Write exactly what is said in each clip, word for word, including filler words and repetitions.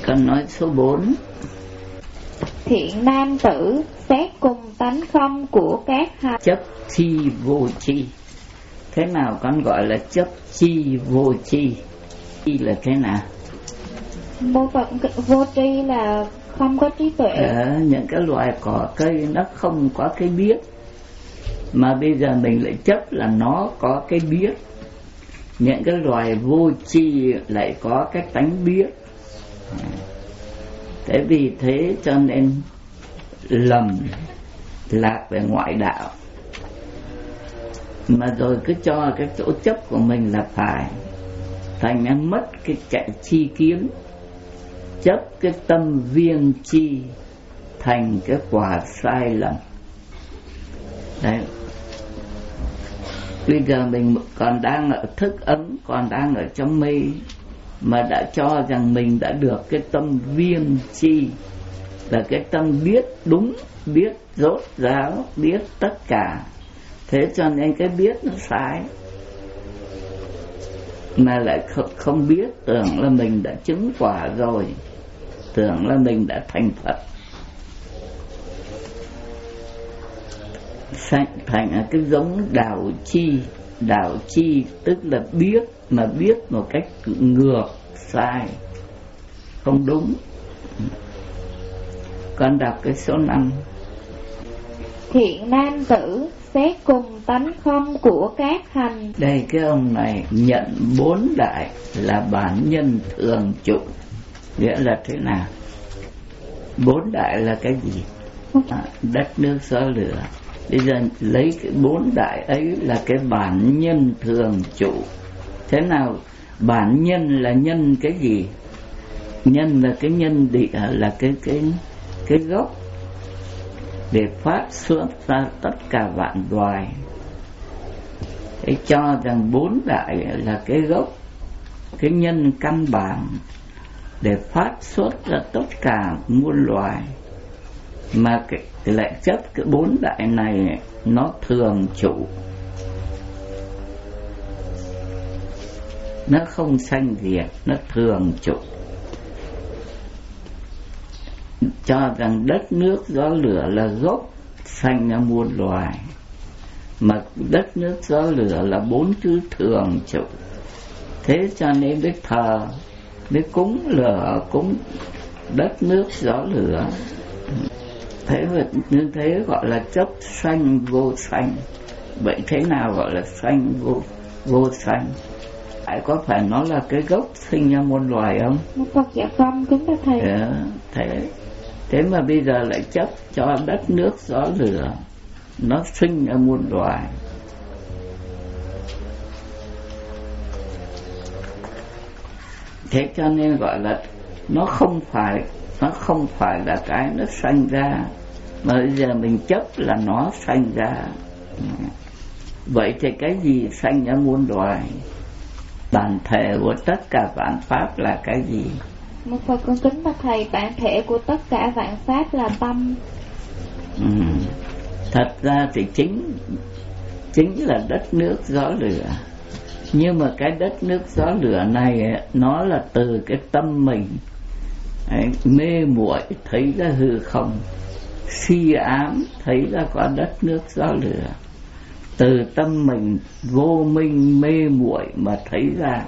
Con nói số bốn. Thiện nam tử xét cùng tánh không của các hành. Chấp chi vô chi. Thế nào con gọi là chấp chi vô chi? Chi là thế nào? Mô phận vô tri là không có trí tuệ. Ở những cái loài cỏ cây nó không có cái biết, mà bây giờ mình lại chấp là nó có cái biết. Những cái loài vô tri lại có cái tánh biết. Thế vì thế cho nên lầm lạc về ngoại đạo, mà rồi cứ cho cái chỗ chấp của mình là phải, thành ra mất cái chạy chi kiến, chấp cái tâm viên chi, thành cái quả sai lầm. Đấy, bây giờ mình còn đang ở thức ấm, còn đang ở trong mê, mà đã cho rằng mình đã được cái tâm viên chi, là cái tâm biết đúng, biết rốt ráo, biết tất cả. Thế cho nên cái biết nó sai, mà lại không, không biết, tưởng là mình đã chứng quả rồi, tưởng là mình đã thành Phật. Thành, thành cái giống đạo chi. Đạo chi tức là biết, mà biết một cách ngược, sai, không đúng. Con đọc cái số năm. Thiện nam tử xét cùng tánh không của các hành. Đây cái ông này nhận bốn đại là bản nhân thường trụ. Nghĩa là thế nào? Bốn đại là cái gì? À, đất nước gió lửa. Bây giờ lấy cái bốn đại ấy là cái bản nhân thường trụ. Thế nào? Bản nhân là nhân cái gì? Nhân là cái nhân địa, là cái cái cái gốc để phát xuất ra tất cả vạn loài. Để cho rằng bốn đại là cái gốc, cái nhân căn bản để phát xuất ra tất cả muôn loài, mà cái, cái lại chấp cái bốn đại này nó thường trụ, nó không sanh diệt, nó thường trụ. Cho rằng đất nước gió lửa là gốc sanh ra muôn loài, mà đất nước gió lửa là bốn thứ thường trụ. Thế cho nên mới thờ, mới cúng lửa, cúng đất nước gió lửa. Thế như thế gọi là chấp sanh vô sanh. Vậy thế nào gọi là sanh vô vô sanh? Phải có phải nó là cái gốc sinh ra muôn loài không? Một Phật dạ không, kính bạch thầy. Thế, thế thế mà bây giờ lại chấp cho đất nước gió lửa nó sinh ra muôn loài. Thế cho nên gọi là nó không phải, nó không phải là cái nó sanh ra, mà bây giờ mình chấp là nó sanh ra. Vậy thì cái gì sanh ra muôn loài? Bản thể của tất cả vạn pháp là cái gì? Một Phật con kính bạch thầy, bản thể của tất cả vạn pháp là tâm. Ừ. Thật ra thì chính chính là đất nước gió lửa. Nhưng mà cái đất nước gió lửa này nó là từ cái tâm mình. Đấy, mê muội thấy ra hư không, si ám thấy ra có đất nước gió lửa. Từ tâm mình vô minh mê muội mà thấy ra.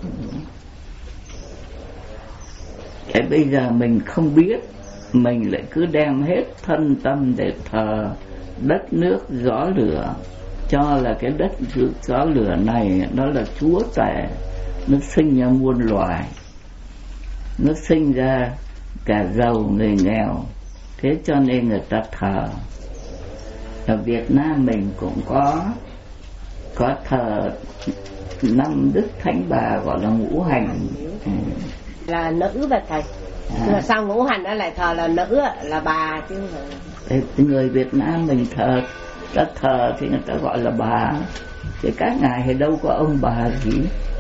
Thế bây giờ mình không biết, mình lại cứ đem hết thân tâm để thờ đất nước gió lửa, cho là cái đất nước gió lửa này nó là chúa tể, nó sinh ra muôn loài, nó sinh ra cả giàu người nghèo. Thế cho nên người ta thờ. Ở Việt Nam mình cũng có có thờ năm đức thánh bà gọi là ngũ hành. Ừ. Là nữ và thầy. À. Mà sao ngũ hành nó lại thờ là nữ, là bà chứ? Thế người Việt Nam mình thờ, ta thờ thì người ta gọi là bà, chứ các ngài thì đâu có ông bà gì.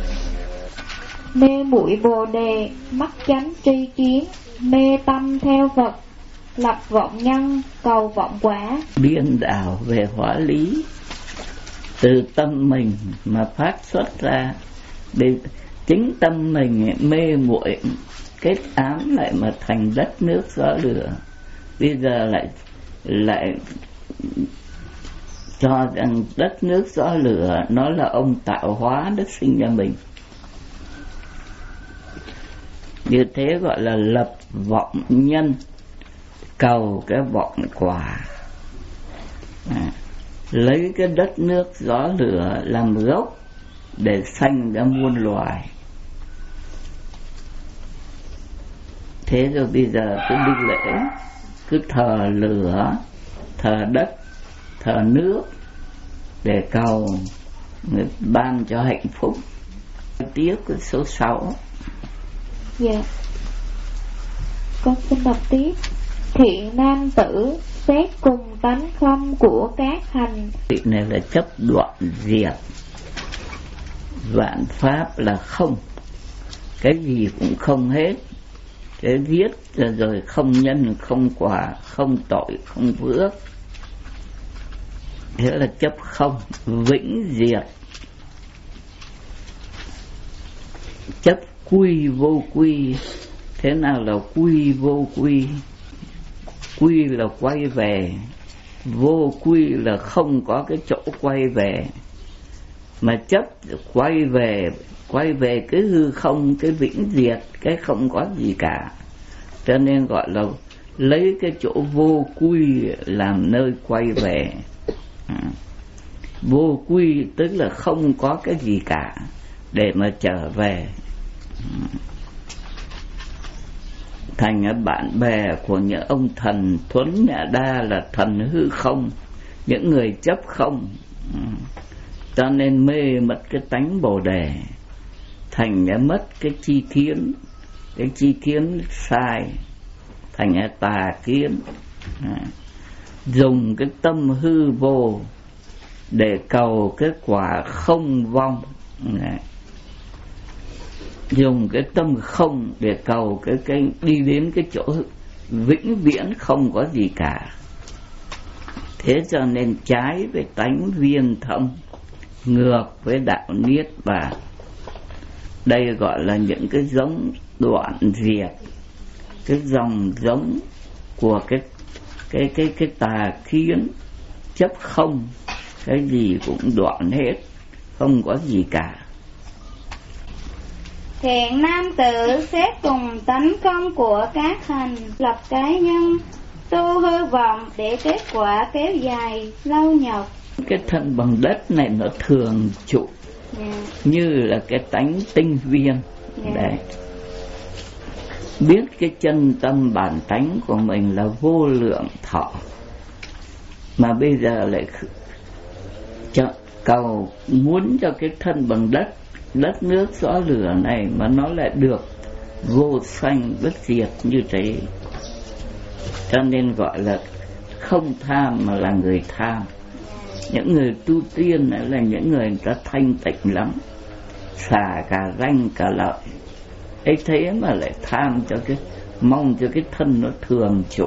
Mê muội bồ đề, mắt chánh tri kiến, mê tâm theo Phật, lập vọng nhân, cầu vọng quả. Điên đảo về hóa lý, từ tâm mình mà phát xuất ra. Để chính tâm mình mê muội, kết ám lại mà thành đất nước gió lửa. Bây giờ lại lại cho rằng đất nước gió lửa nó là ông tạo hóa đất sinh ra mình. Như thế gọi là lập vọng nhân, cầu cái vọng quả. À, lấy cái đất nước gió lửa làm gốc để sanh ra muôn loài. Thế rồi bây giờ cứ đi lễ, cứ thờ lửa, thờ đất, thờ nước để cầu người ban cho hạnh phúc. Tiếp cái số sáu. Dạ, con xin đọc tiếp. Thiện nam tử xét cùng tánh không của các hành. Vị này là chấp đoạn diệt, vạn pháp là không, cái gì cũng không hết. Cái viết rồi không nhân, không quả, không tội, không phước. Thế là chấp không, vĩnh diệt. Chấp quy vô quy. Thế nào là quy vô quy? Quy là quay về, vô quy là không có cái chỗ quay về. Mà chấp quay về, quay về cái hư không, cái vĩnh diệt, cái không có gì cả. Cho nên gọi là lấy cái chỗ vô quy làm nơi quay về. À, vô quy tức là không có cái gì cả để mà trở về. À, thành bạn bè của những ông thần Thuấn Nhã Đa là thần hư không, những người chấp không. À, cho nên mê mất cái tánh Bồ Đề, thành đã mất cái chi kiến, cái chi kiến sai, thành ra tà kiến. À, dùng cái tâm hư vô để cầu cái quả không vong. À, dùng cái tâm không để cầu cái cái đi đến cái chỗ vĩnh viễn không có gì cả. Thế cho nên trái với tánh viên thông, ngược với đạo niết bàn. Đây gọi là những cái giống đoạn diệt, cái dòng giống của cái cái cái cái tà kiến chấp không, cái gì cũng đoạn hết, không có gì cả. Thiện nam tử xét cùng tánh không của các hành, lập cái nhân tu hư vọng để kết quả kéo dài lâu nhọc. Cái thân bằng đất này nó thường trụ, yeah, như là cái tánh tinh viên. Yeah. Đấy, biết cái chân tâm bản tánh của mình là vô lượng thọ, mà bây giờ lại cho, cầu muốn cho cái thân bằng đất, đất nước gió lửa này mà nó lại được vô sanh bất diệt như thế. Cho nên gọi là không tham mà là người tham. Những người tu tiên này là những người người ta thanh tịnh lắm, xả cả danh cả lợi ấy, thế mà lại tham cho cái, mong cho cái thân nó thường trụ.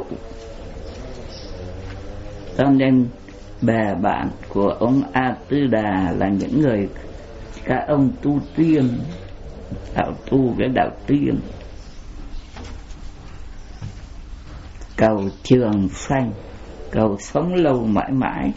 Cho nên bè bạn của ông A Tư Đà là những người, các ông tu tiên, đạo tu cái đạo tiên, cầu trường sanh, cầu sống lâu mãi mãi,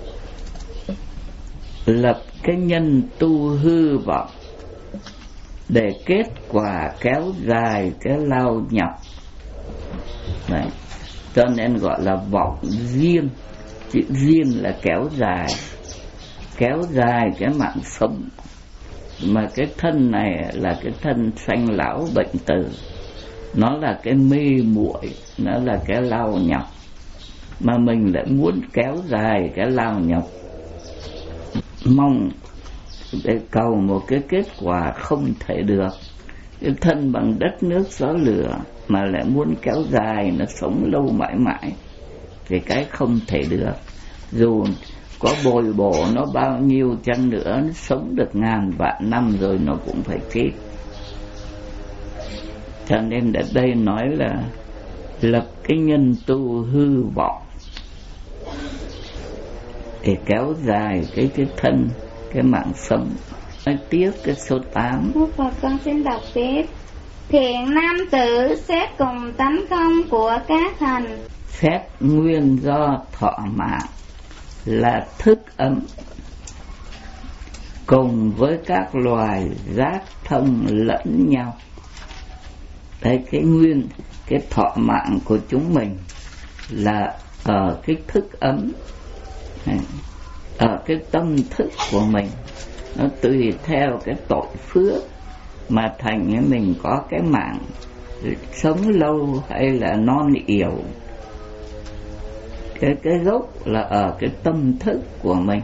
lập cái nhân tu hư vọng để kết quả kéo dài cái lao nhọc. Đấy, cho nên gọi là vọng riêng. Chữ riêng là kéo dài, kéo dài cái mạng sống. Mà cái thân này là cái thân sanh lão bệnh tử, nó là cái mê muội, nó là cái lao nhọc, mà mình lại muốn kéo dài cái lao nhọc, mong để cầu một cái kết quả không thể được. Cái thân bằng đất nước gió lửa mà lại muốn kéo dài nó sống lâu mãi mãi thì cái không thể được. Dù có bồi bổ nó bao nhiêu chăng nữa, nó sống được ngàn vạn năm rồi nó cũng phải chết. Cho nên ở đây nói là lập cái nhân tu hư vọng để kéo dài cái cái thân, cái mạng sống. Nói tiếp cái số tám. Đức Phật con xin đọc tiếp. Thiện nam tử xét cùng tánh không của các hành. Xét nguyên do thọ mạng là thức ấm, cùng với các loài giác thông lẫn nhau. Đấy, cái nguyên cái thọ mạng của chúng mình là ở cái thức ấm, ở cái tâm thức của mình. Nó tùy theo cái tội phước mà thành mình có cái mạng sống lâu hay là non yểu. Cái, cái gốc là ở cái tâm thức của mình.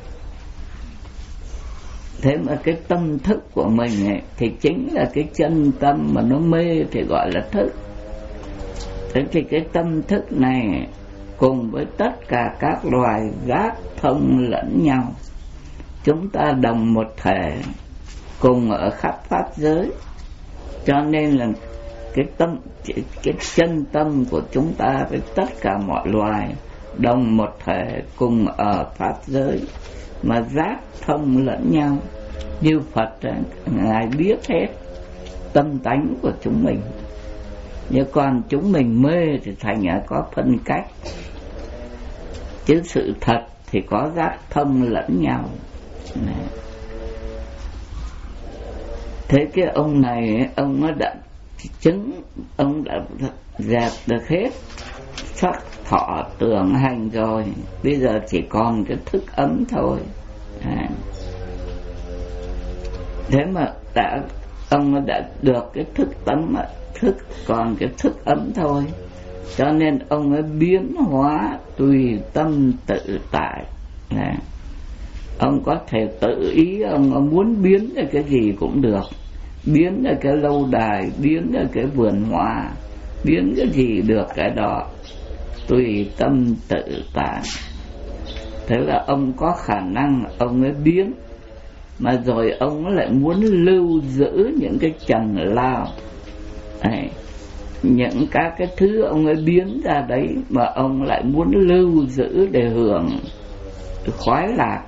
Thế mà cái tâm thức của mình ấy, thì chính là cái chân tâm mà nó mê thì gọi là thức. Thế thì cái tâm thức này cùng với tất cả các loài giác thông lẫn nhau, chúng ta đồng một thể, cùng ở khắp pháp giới. Cho nên là cái tâm, cái chân tâm của chúng ta với tất cả mọi loài đồng một thể, cùng ở pháp giới mà giác thông lẫn nhau. Như Phật Ngài biết hết tâm tánh của chúng mình, nhưng còn chúng mình mê thì thành ra có phân cách, chứ sự thật thì có giác thông lẫn nhau. Thế cái ông này, ông nó đã chứng, ông đã dẹp được hết sắc thọ tưởng hành rồi, bây giờ chỉ còn cái thức ấm thôi. À. Thế mà đã ông đã được cái thức tấm, thức còn cái thức ấm thôi, cho nên ông ấy biến hóa tùy tâm tự tại. À. Ông có thể tự ý ông muốn biến ra cái gì cũng được, biến ra cái lâu đài, biến ra cái vườn hoa, biến cái gì được cái đó, tùy tâm tự tại. Thế là ông có khả năng ông ấy biến, mà rồi ông lại muốn lưu giữ những cái trần lao. Đấy, những các cái thứ ông ấy biến ra đấy mà ông lại muốn lưu giữ để hưởng khoái lạc.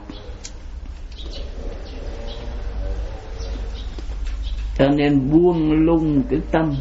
Cho nên buông lung cái tâm,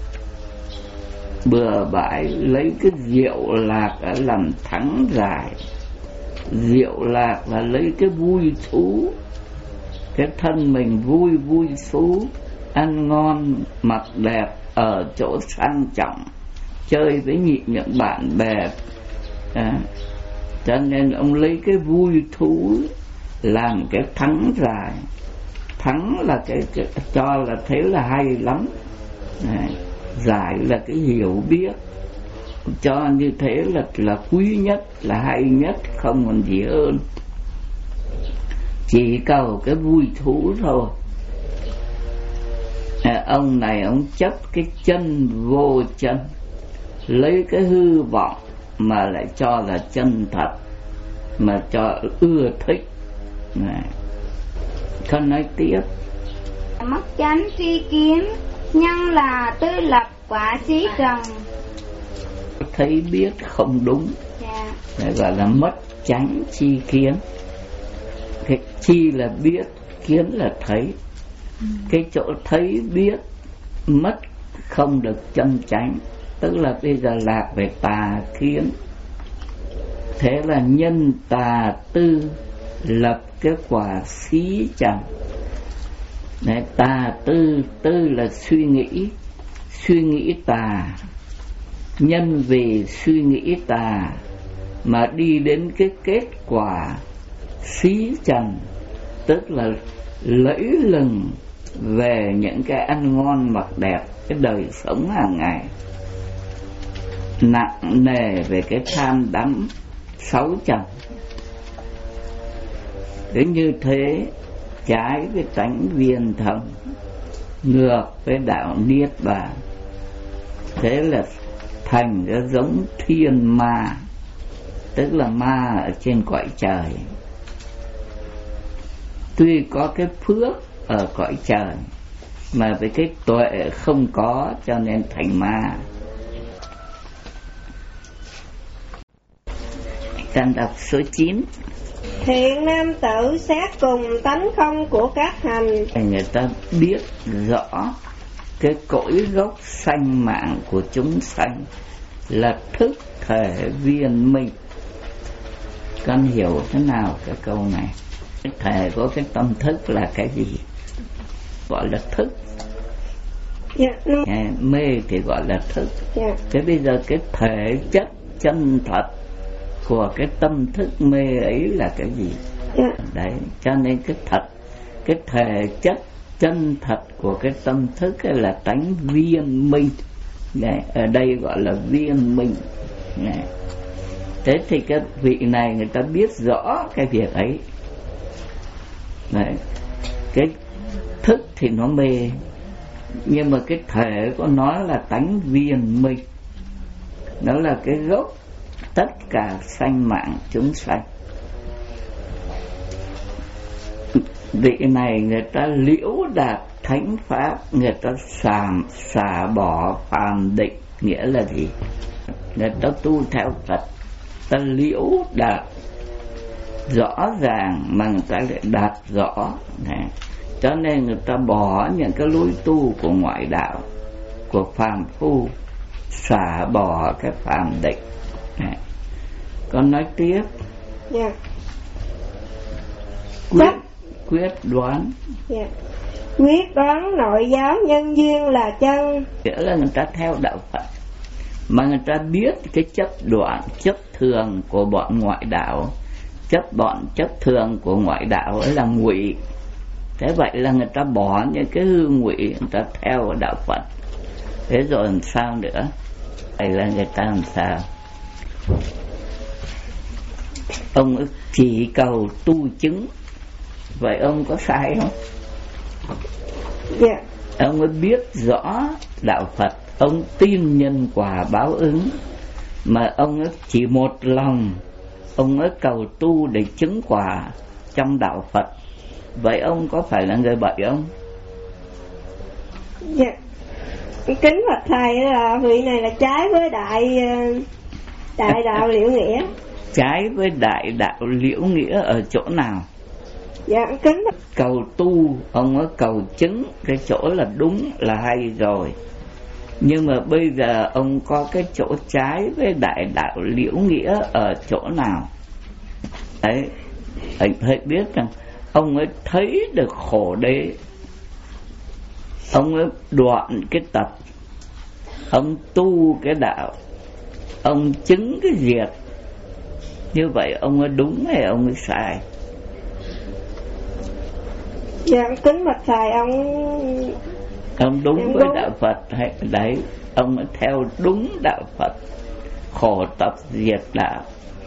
bừa bãi lấy cái diệu lạc làm thắng giải. Diệu lạc là lấy cái vui thú, cái thân mình vui vui thú, ăn ngon mặc đẹp, ở chỗ sang trọng, chơi với nhị những bạn bè. À, cho nên ông lấy cái vui thú làm cái thắng giải. Thắng là cái, cái cho là thế là hay lắm. À, giải là cái hiểu biết, cho như thế là là quý nhất, là hay nhất, không còn gì hơn. Chỉ cầu cái vui thú thôi. À, ông này ông chấp cái chân vô chân, lấy cái hư vọng mà lại cho là chân thật, mà cho ưa thích. À, con nói tiếp. Mất chánh tri kiến, nhân là tư lập quả xí trần. Thấy biết không đúng, Dạ. Để gọi là mất chánh tri kiến. Cái chi là biết, kiến là thấy. ừ. Cái chỗ thấy biết mất không được chân chánh, tức là bây giờ lạc về tà kiến. Thế là nhân tà tư lập cái quả xí trần. Đấy, tà tư, tư là suy nghĩ, suy nghĩ tà. Nhân vì suy nghĩ tà mà đi đến cái kết quả xí trần, tức là lẫy lừng về những cái ăn ngon mặc đẹp, cái đời sống hàng ngày, nặng nề về cái tham đắm sáu trần. Thế như thế trái với tánh viên thông, ngược với đạo niết bàn. Thế là thành ra giống thiên ma, tức là ma ở trên cõi trời. Tuy có cái phước ở cõi trời mà với cái tuệ không có, cho nên thành ma. Ta đọc số chín. Thiện nam tử xét cùng tánh không của các hành. Người ta biết rõ cái cội gốc sanh mạng của chúng sanh là thức thể viên minh. Con hiểu thế nào cái câu này? Cái thể của cái tâm thức là cái gì? Gọi là thức. Dạ. Mê thì gọi là thức. Dạ. Thế bây giờ cái thể chất chân thật của cái tâm thức mê ấy là cái gì? Dạ. Đấy, cho nên cái thật, cái thể chất chân thật của cái tâm thức ấy là tánh viên minh. Đấy, ở đây gọi là viên minh. Đấy. Thế thì cái vị này người ta biết rõ cái việc ấy. Đấy. Cái thức thì nó mê, nhưng mà cái thể của nó là tánh viên minh. Nó là cái gốc tất cả sanh mạng chúng sanh. Vị này người ta liễu đạt thánh pháp, người ta xả, xả bỏ phàm định. Nghĩa là gì? Người ta tu theo Phật, ta liễu đạt rõ ràng mà người ta lại đạt rõ. Này. Cho nên người ta bỏ những cái lối tu của ngoại đạo, của phàm phu, xả bỏ cái phàm định. Này. Con nói tiếp. Dạ. Quyết, quyết đoán. Dạ. Quyết đoán nội giáo nhân duyên là chân. Nghĩa là người ta theo đạo Phật mà người ta biết cái chấp đoạn, chấp thường của bọn ngoại đạo, chấp bọn chấp thường của ngoại đạo ấy là ngụy. Thế vậy là người ta bỏ những cái hư ngụy, người ta theo đạo Phật. Thế rồi làm sao nữa? Vậy là người ta làm sao? Ông chỉ cầu tu chứng. Vậy ông có sai không? Dạ. Ông mới biết rõ đạo Phật, ông tin nhân quả báo ứng, mà ông chỉ một lòng, ông ấy cầu tu để chứng quả trong đạo Phật. Vậy ông có phải là người bậy không? Dạ. Kính bạch thầy, là vị này là trái với đại đại đạo liễu nghĩa. Trái với đại đạo liễu nghĩa ở chỗ nào? Dạ, kính cầu tu, ông ấy cầu chứng cái chỗ là đúng là hay rồi. Nhưng mà bây giờ ông có cái chỗ trái với đại đạo liễu nghĩa ở chỗ nào? Đấy, anh phải biết rằng ông ấy thấy được khổ đế, ông ấy đoạn cái tập, ông tu cái đạo, ông chứng cái diệt. Như vậy ông ấy đúng hay ông ấy sai? Dạ, kính bạch thầy, ông ông đúng em với đúng. đạo Phật hay đấy, ông ấy theo đúng đạo Phật, khổ tập diệt đạo.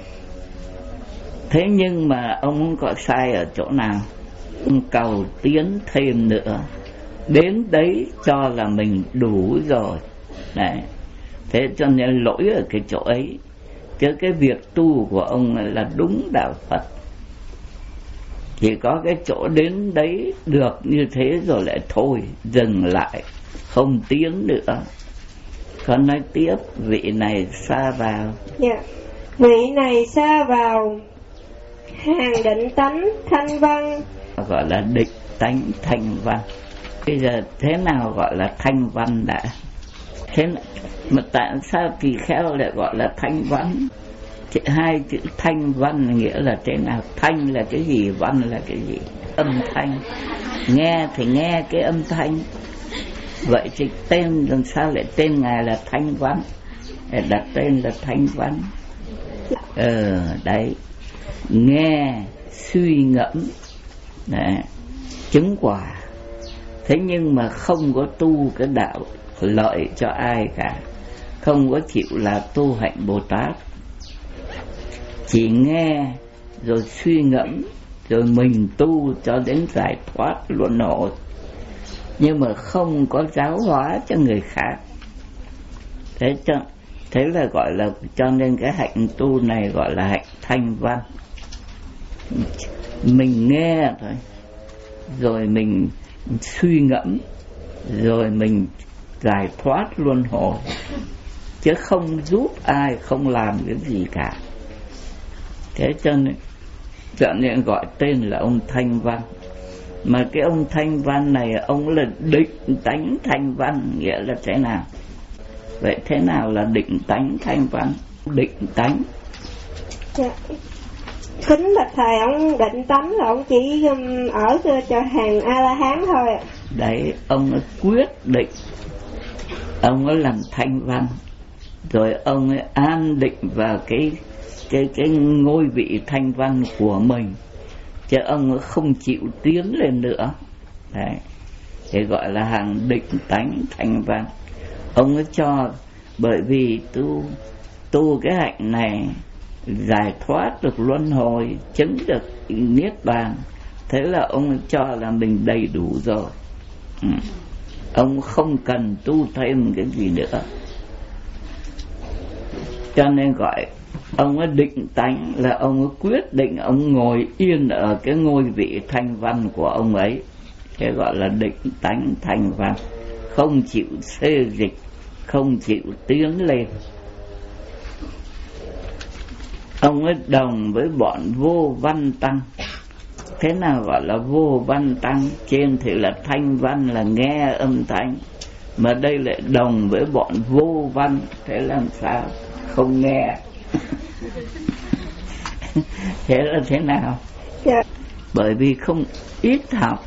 Thế nhưng mà ông có sai ở chỗ nào? Ông cầu tiến thêm nữa, đến đấy cho là mình đủ rồi. Đấy. Thế cho nên lỗi ở cái chỗ ấy. Chứ cái việc tu của ông là đúng đạo Phật. Chỉ có cái chỗ đến đấy được như thế rồi lại thôi, dừng lại, không tiến nữa. Con nói tiếp, vị này xa vào. Dạ. Vị này xa vào hàng định tánh thanh văn. Gọi là định tánh thanh văn. Bây giờ thế nào gọi là thanh văn đã? Thế mà tại sao tỳ kheo lại gọi là thanh văn? Hai chữ thanh văn nghĩa là thế nào? Thanh là cái gì? Văn là cái gì? Âm thanh. Nghe thì nghe cái âm thanh. Vậy thì tên làm sao lại tên ngài là thanh văn? Để đặt tên là thanh văn. Ờ đấy, nghe suy ngẫm, đấy, chứng quả. Thế nhưng mà không có tu cái đạo lợi cho ai cả, không có chịu là tu hạnh Bồ Tát, chỉ nghe rồi suy ngẫm rồi mình tu cho đến giải thoát luân hồi, nhưng mà không có giáo hóa cho người khác. Thế cho thế là gọi là, cho nên cái hạnh tu này gọi là hạnh thanh văn. Mình nghe thôi, rồi mình suy ngẫm, rồi mình giải thoát luân hồi, chứ không giúp ai, không làm cái gì cả. Thế cho nên, cho nên gọi tên là ông thanh văn. Mà cái ông Thanh Văn này, ông là định tánh Thanh Văn, nghĩa là thế nào? Vậy thế nào là định tánh Thanh Văn? Định tánh. Dạ. Kính bạch thầy, ông định tánh là ông chỉ ở cho hàng A-la-hán thôi ạ. Đấy, ông ấy quyết định, ông ấy làm Thanh Văn, rồi ông ấy an định vào cái cái cái ngôi vị Thanh Văn của mình, chứ ông ấy không chịu tiến lên nữa. Đấy, thì gọi là hàng định tánh Thanh Văn. Ông ấy cho, bởi vì tu tu cái hạnh này giải thoát được luân hồi, chứng được niết bàn, thế là ông ấy cho là mình đầy đủ rồi. Ừ. Ông không cần tu thêm cái gì nữa, cho nên gọi ông ấy định tánh là ông ấy quyết định ông ngồi yên ở cái ngôi vị Thanh Văn của ông ấy, thế gọi là định tánh Thanh Văn, không chịu xê dịch, không chịu tiến lên. Ông ấy đồng với bọn vô văn tăng. Thế nào gọi là vô văn tăng? Trên thì là Thanh Văn là nghe âm thanh, mà đây lại đồng với bọn vô văn, thế làm sao? Không nghe. Thế là thế nào? Yeah. Bởi vì không ít học.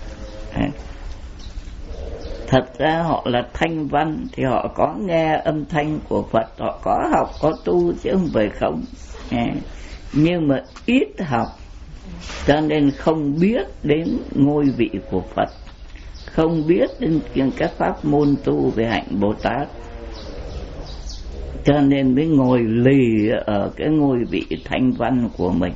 Thật ra họ là Thanh Văn thì họ có nghe âm thanh của Phật, họ có học, có tu, chứ không phải không. Nhưng mà ít học, cho nên không biết đến ngôi vị của Phật, không biết đến các pháp môn tu về hạnh Bồ Tát, cho nên mới ngồi lì ở cái ngôi vị Thanh Văn của mình.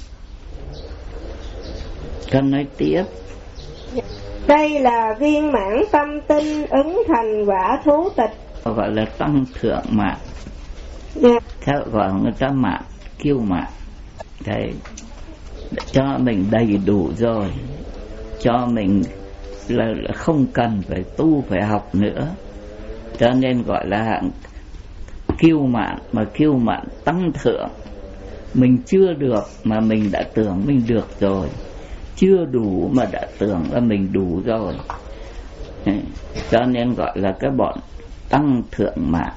Cho nói tiếp. Đây là viên mãn tâm tinh ứng thành quả thú tịch, gọi là tăng thượng mạng. Yeah. Theo gọi người ta mạng, kiêu mạng. Đấy, cho mình đầy đủ rồi, cho mình là, là không cần phải tu, phải học nữa, cho nên gọi là hạng kiêu mạn. Mà kiêu mạn tăng thượng, mình chưa được mà mình đã tưởng mình được rồi, chưa đủ mà đã tưởng là mình đủ rồi, cho nên gọi là cái bọn tăng thượng mạng.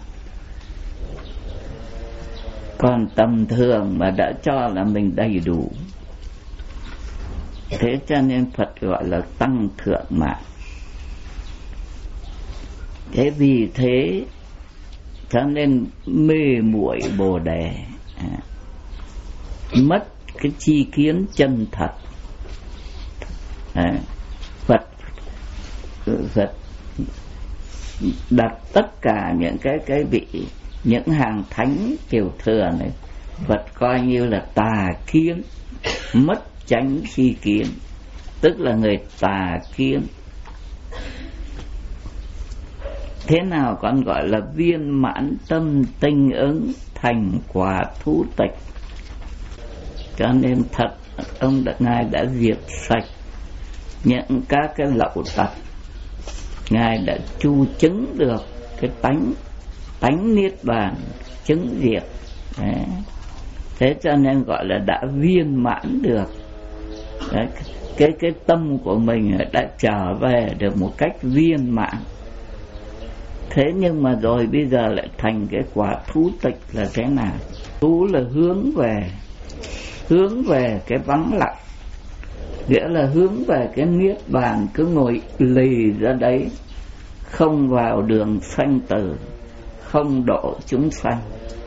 Còn tầm thường mà đã cho là mình đầy đủ, thế cho nên Phật gọi là tăng thượng mạng. Thế vì thế cho nên mê muội Bồ Đề, à, mất cái chi kiến chân thật. À, Phật Phật đặt tất cả những cái cái vị, những hàng thánh tiểu thừa này, Phật coi như là tà kiến, mất chánh chi kiến, tức là người tà kiến. Thế nào còn gọi là viên mãn tâm tinh ứng thành quả thú tịch. Cho nên thật ông đã, Ngài đã diệt sạch những các cái lậu tặc, Ngài đã chu chứng được cái tánh tánh niết bàn, chứng diệt. Đấy. Thế cho nên gọi là đã viên mãn được. Đấy. Cái cái tâm của mình đã trở về được một cách viên mãn. Thế nhưng mà rồi bây giờ lại thành cái quả thú tịch là thế nào? Thú là hướng về, hướng về cái vắng lặng, nghĩa là hướng về cái niết bàn, cứ ngồi lì ra đấy, không vào đường sanh tử, không độ chúng sanh.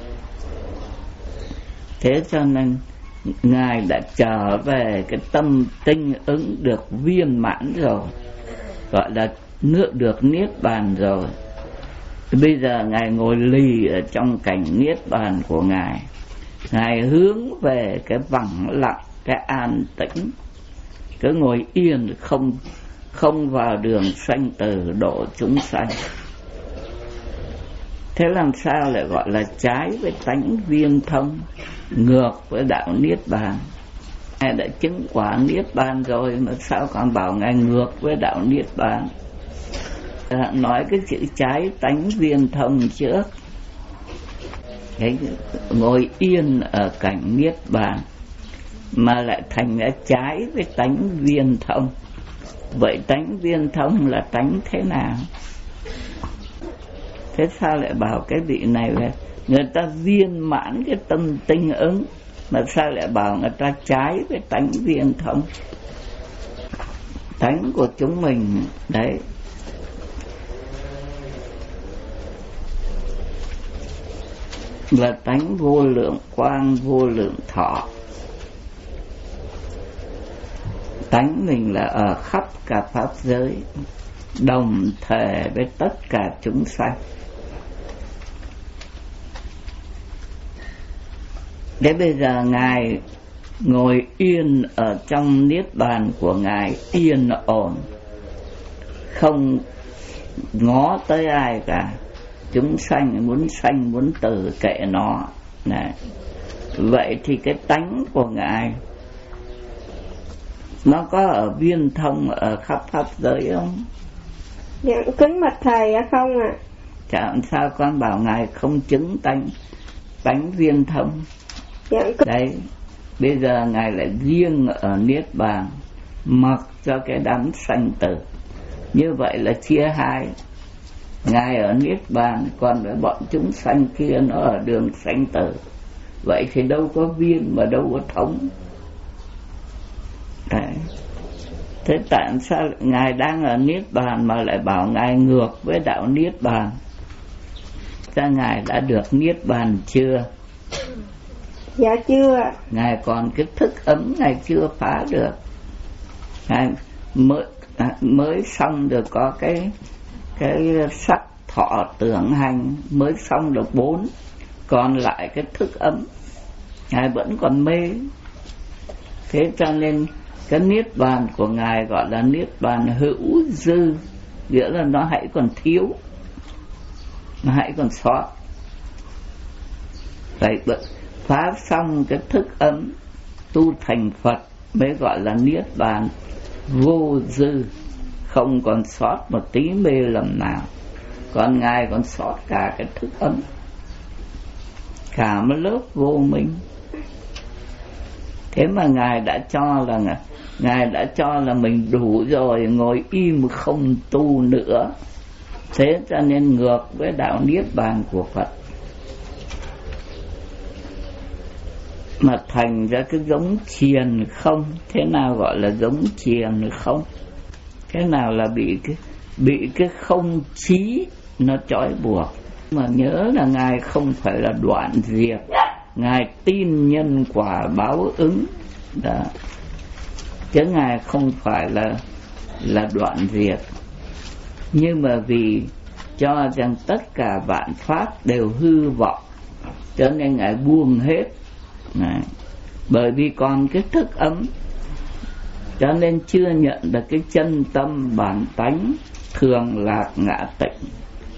Thế cho nên Ngài đã trở về cái tâm tinh ứng được viên mãn rồi, gọi là nước được niết bàn rồi. Bây giờ Ngài ngồi lì ở trong cảnh niết bàn của Ngài, Ngài hướng về cái vắng lặng, cái an tĩnh, cứ ngồi yên, không không vào đường sanh tử độ chúng sanh. Thế làm sao lại gọi là trái với tánh viên thông, ngược với đạo niết bàn? Ngài đã chứng quả niết bàn rồi mà sao còn bảo Ngài ngược với đạo niết bàn? Nói cái chữ trái tánh viên thông trước. Đấy, ngồi yên ở cảnh niết bàn mà lại thành ra trái với tánh viên thông. Vậy tánh viên thông là tánh thế nào? Thế sao lại bảo cái vị này là người ta viên mãn cái tâm tinh ứng, mà sao lại bảo người ta trái với tánh viên thông? Tánh của chúng mình đấy là tánh vô lượng quang, vô lượng thọ. Tánh mình là ở khắp cả pháp giới, đồng thể với tất cả chúng sanh. Thế bây giờ Ngài ngồi yên ở trong niết bàn của Ngài, yên ổn, không ngó tới ai cả. Chúng sanh muốn sanh muốn tử kệ nó. Này. Vậy thì cái tánh của Ngài nó có ở viên thông ở khắp pháp giới không? Dạ, kính bạch thầy ạ không ạ. À? Chả sao con bảo Ngài không chứng tánh tánh viên thông. Dạ, kính... Đấy, bây giờ Ngài lại riêng ở niết bàn, mặc cho cái đám sanh tử. Như vậy là chia hai. Ngài ở niết bàn, còn với bọn chúng sanh kia nó ở đường sanh tử. Vậy thì đâu có viên mà đâu có thống. Đấy. Thế tại sao Ngài đang ở niết bàn mà lại bảo Ngài ngược với đạo niết bàn? Cha Ngài đã được niết bàn chưa? Dạ chưa. Ngài còn cái thức ấm Ngài chưa phá được. Ngài mới à, mới xong được có cái cái sắc thọ tưởng hành, mới xong được bốn, còn lại cái thức ấm Ngài vẫn còn mê. Thế cho nên cái niết bàn của Ngài gọi là niết bàn hữu dư, nghĩa là nó hãy còn thiếu, nó hãy còn sót. Vậy phá xong cái thức ấm, tu thành Phật mới gọi là niết bàn vô dư, không còn sót một tí mê lầm nào. Còn Ngài còn sót cả cái thức ấm, cả một lớp vô minh. Thế mà Ngài đã cho là Ngài đã cho là mình đủ rồi, ngồi im không tu nữa. Thế cho nên ngược với đạo niết bàn của Phật, mà thành ra cái giống triền không. Thế nào gọi là giống triền không? Cái nào là bị cái bị cái không trí nó trói buộc. Mà nhớ là Ngài không phải là đoạn diệt, Ngài tin nhân quả báo ứng đó. Chứ Ngài không phải là là đoạn diệt. Nhưng mà vì cho rằng tất cả vạn pháp đều hư vọng, cho nên Ngài buông hết. Này. Bởi vì còn cái thức ấm, cho nên chưa nhận được cái chân tâm bản tánh thường lạc ngã tịnh.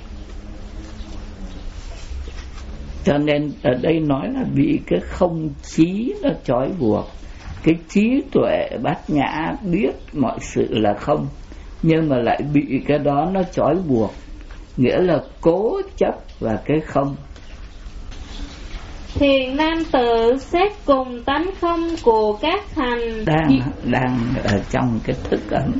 Cho nên ở đây nói là bị cái không trí nó trói buộc. Cái trí tuệ bát nhã biết mọi sự là không, nhưng mà lại bị cái đó nó trói buộc, nghĩa là cố chấp vào cái không. Thiền nam tự xét cùng tánh không của các hành Đang, đang ở trong cái thức ấm,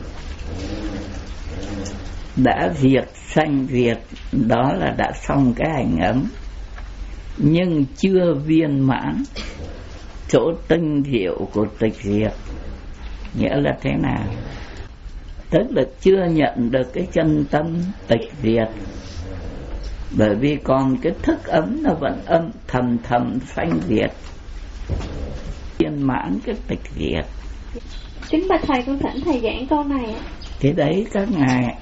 đã diệt sanh diệt, đó là đã xong cái hành ấm, nhưng chưa viên mãn chỗ tinh diệu của tịch diệt. Nghĩa là thế nào? Tức là chưa nhận được cái chân tâm tịch diệt, bởi vì còn cái thức ấm nó vẫn âm thầm thầm sanh diệt, viên mãn cái tịch diệt. Kính bạch thầy, con thỉnh thầy giảng câu này. Thế đấy các ngài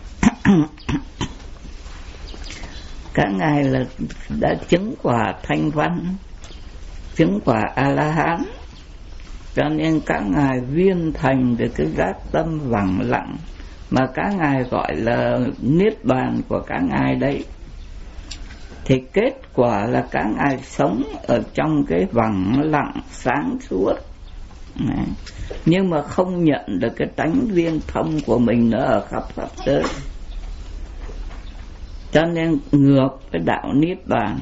các ngài là đã chứng quả thanh văn, chứng quả A-la-hán, cho nên các ngài viên thành được cái giác tâm vắng lặng mà các ngài gọi là niết bàn của các ngài đấy. Thì kết quả là các ngài sống ở trong cái vắng lặng sáng suốt, nhưng mà không nhận được cái tánh viên thông của mình nữa ở khắp pháp giới. Cho nên ngược với đạo niết bàn,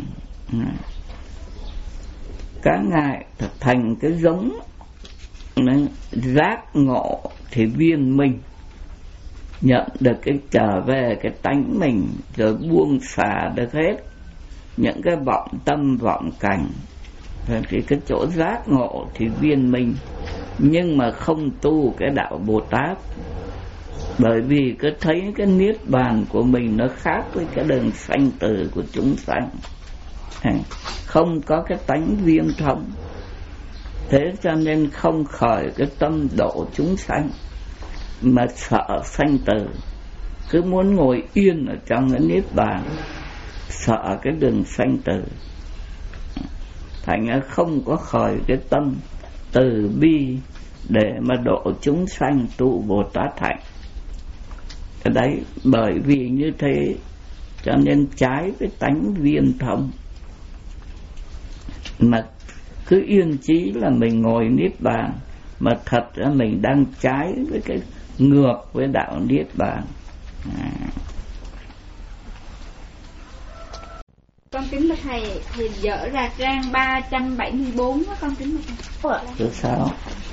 các ngài thực thành cái giống giác ngộ thì viên minh, nhận được cái trở về cái tánh mình, rồi buông xả được hết những cái vọng tâm vọng cảnh, thì cái chỗ giác ngộ thì viên minh. Nhưng mà không tu cái đạo Bồ Tát, bởi vì cứ thấy cái niết bàn của mình nó khác với cái đường sanh tử của chúng sanh, không có cái tánh viên thông, thế cho nên không khởi cái tâm độ chúng sanh, mà sợ sanh tử, cứ muốn ngồi yên ở trong cái niết bàn, sợ cái đường sanh tử, thành ra không có khởi cái tâm từ bi để mà độ chúng sanh tụ Bồ Tát hạnh. Cái đấy bởi vì như thế cho nên trái với tánh viên thông, mà cứ yên chí là mình ngồi niết bàn, mà thật ra mình đang trái với cái ngược với đạo niết bàn. À. Con kính bạch thầy, thì dở ra trang ba trăm bảy mươi bốn đó con kính bạch thầy. Chứ sao?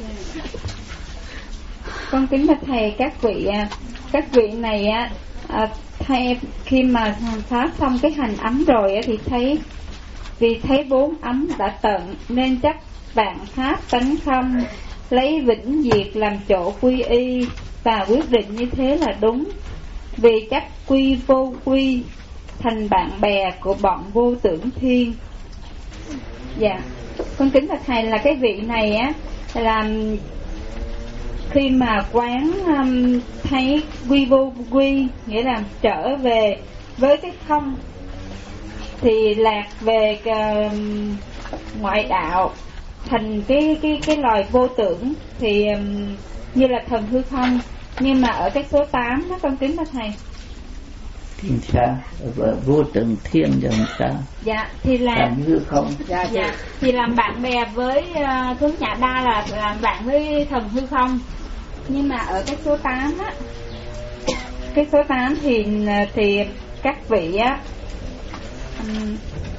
Con kính bạch thầy, các vị các vị này á, thay khi mà phá xong cái hành ấm rồi á, thì thấy vì thấy bốn ấm đã tận, nên chắc bạn pháp tánh không, lấy vĩnh diệt làm chỗ quy y, và quyết định như thế là đúng. Vì chắc quy vô quy, thành bạn bè của bọn vô tưởng thiên. Dạ, con kính bạch thầy, là cái vị này á, là khi mà quán um, thấy quy vô quy, nghĩa là trở về với cái không, thì lạc về uh, ngoại đạo, thành cái cái cái loài vô tưởng, thì um, như là thần hư không. Nhưng mà ở cái số tám đó con kính bạch thầy, thì sao? Vô tưởng thiên rồi sao? Dạ, thì là thần hư không. Dạ, dạ, thì làm bạn bè với uh, Tướng Nhã Đa là làm bạn với thần hư không. Nhưng mà ở cái số tám á, cái số tám thì thì các vị á, um,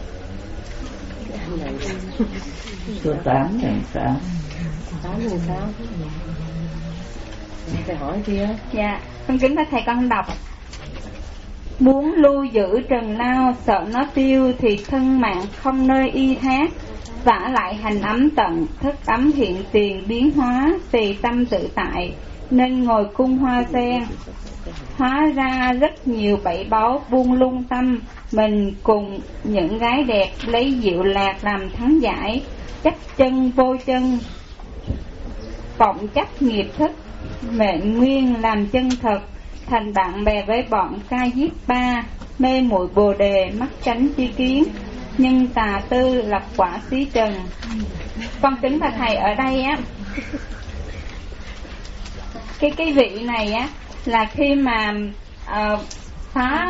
số tám là sao? tám là sao? Thầy hỏi kia. Dạ, con kính bạch thầy, con đọc. Muốn lưu giữ trần lao, sợ nó tiêu, thì thân mạng không nơi y thác. Vả lại hành ấm tận, thức ấm hiện tiền biến hóa, tùy tâm tự tại, nên ngồi cung hoa sen. Hóa ra rất nhiều bảy báu buông lung tâm, mình cùng những gái đẹp lấy diệu lạc làm thắng giải. Chấp chân vô chân, vọng chấp nghiệp thức, mệnh nguyên làm chân thật, thành bạn bè với bọn ca diếp ba, mê muội bồ đề mắc tránh chi kiến, nhân tà tư lập quả xí trần. Con kính bạch thầy, ở đây á, cái cái vị này á, là khi mà uh, phá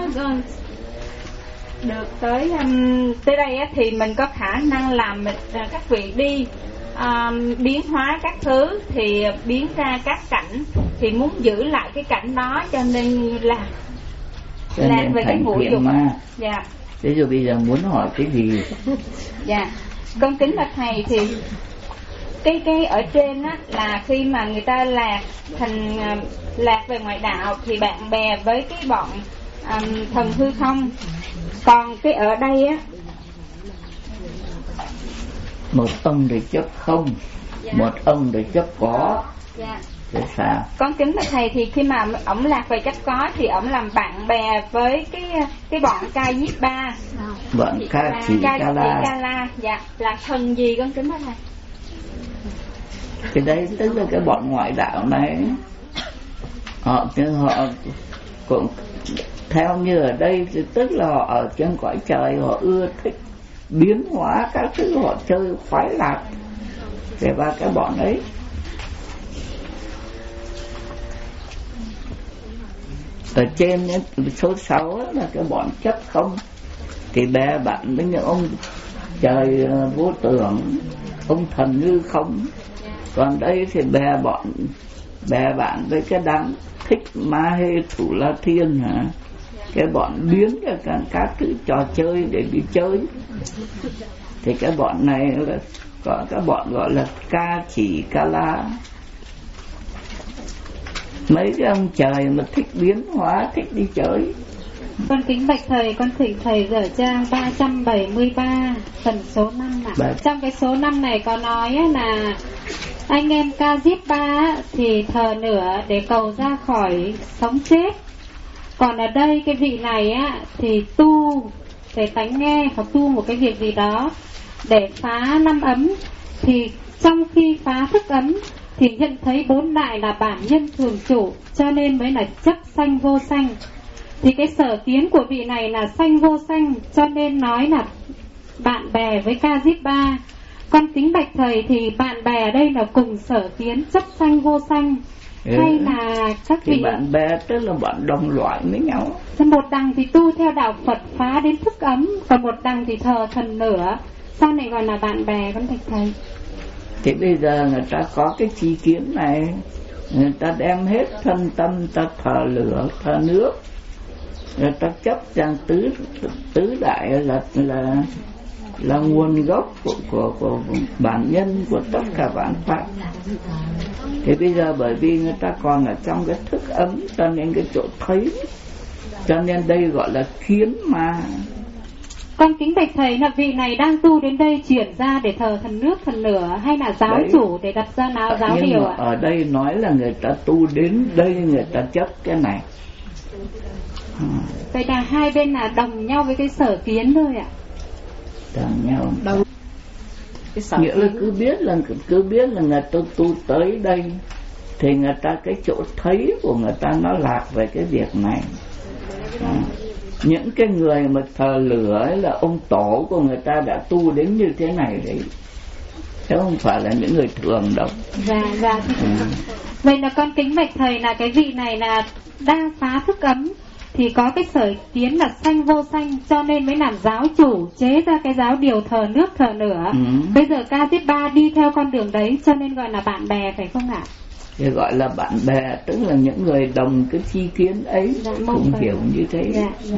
được tới um, tới đây á, thì mình có khả năng làm mình, uh, các vị đi um, biến hóa các thứ, thì biến ra các cảnh, thì muốn giữ lại cái cảnh đó, cho nên là làm về cái ngũ dục. Dạ. Thế rồi bây giờ muốn hỏi cái gì? Dạ, con kính bạch thầy, thì cái cái ở trên á, là khi mà người ta lạc thành uh, lạc về ngoại đạo, thì bạn bè với cái bọn um, thần hư không. Còn cái ở đây á, một ông để chấp không, dạ. Một ông để chấp có. Dạ. Thế sao? Con kính bạch thầy, thì khi mà ổng lạc về chấp có, thì ổng làm bạn bè với cái cái bọn ca diếp ba, bọn ca chỉ ca, ca la. ca la. Dạ, là thần gì con kính bạch thầy? Cái đấy tức là cái bọn ngoại đạo này, họ họ cũng theo như ở đây, thì tức là họ ở trên cõi trời, họ ưa thích biến hóa các thứ, họ chơi khoái lạc để vào cái bọn ấy. Ở trên số sáu là cái bọn chấp không, thì bè bạn với những ông trời vô tưởng, ông thần hư không. Còn đây thì bè bọn bè bạn với cái đám thích ma hê thủ la thiên hả, cái bọn biến ra các, các thứ trò chơi để đi chơi. Thì cái bọn này là có cái bọn gọi là ca chỉ ca la. Mấy cái ông trời mà thích biến hóa, thích đi chơi. Con kính bạch thầy, con thỉnh thầy dở trang ba trăm bảy mươi ba phần số năm ạ. Bà... Trong cái số năm này có nói là anh em Kazipa thì thờ nửa để cầu ra khỏi sống chết. Còn ở đây cái vị này á thì tu để tánh nghe, hoặc tu một cái việc gì đó để phá năm ấm. Thì trong khi phá thức ấm thì nhận thấy bốn đại là bản nhân thường trụ, cho nên mới là chấp sanh vô sanh. Thì cái sở kiến của vị này là sanh vô sanh, cho nên nói là bạn bè với Kazipa. Con kính bạch thầy thì bạn bè ở đây là cùng sở kiến chấp sanh vô sanh. Ừ. Hay là các vị bạn bè tức là bạn đồng loại với nhau. Một đằng thì tu theo đạo Phật phá đến thức ấm, còn một đằng thì thờ thần nửa, sao này gọi là bạn bè con bạch thầy? Thì bây giờ người ta có cái chi kiến này, người ta đem hết thân tâm ta thờ lửa, thờ nước, người ta chấp rằng tứ tứ đại là là là nguồn gốc của của, của bản nhân của tất cả vạn pháp. Thì bây giờ bởi vì người ta còn ở trong cái thức ấm, cho nên cái chỗ thấy, cho nên đây gọi là kiến mà. Con kính bạch thầy là vị này đang tu đến đây chuyển ra để thờ thần nước thần lửa, hay là giáo đấy, chủ để đặt ra nào giáo điều ạ? Ở đây nói là người ta tu đến đây người ta chấp cái này. À. Vậy là hai bên là đồng nhau với cái sở kiến thôi ạ? Đồng nhau. Đồng. Nghĩa là cứ biết là cứ biết là người ta tu tới đây thì người ta cái chỗ thấy của người ta nó lạc về cái việc này. À. Những cái người mà thờ lửa ấy là ông tổ của người ta đã tu đến như thế này đấy, chứ không phải là những người thường đâu. Dạ, dạ. Ừ. Vậy là con kính bạch thầy là cái vị này là đang phá thức ấm, thì có cái sở kiến là sanh vô sanh, cho nên mới làm giáo chủ chế ra cái giáo điều thờ nước thờ lửa. Ừ. Bây giờ Kazipa đi theo con đường đấy, cho nên gọi là bạn bè phải không ạ? Thì gọi là bạn bè, tức là những người đồng cái chi kiến ấy. Dạ, cũng hiểu như thế. Dạ, dạ.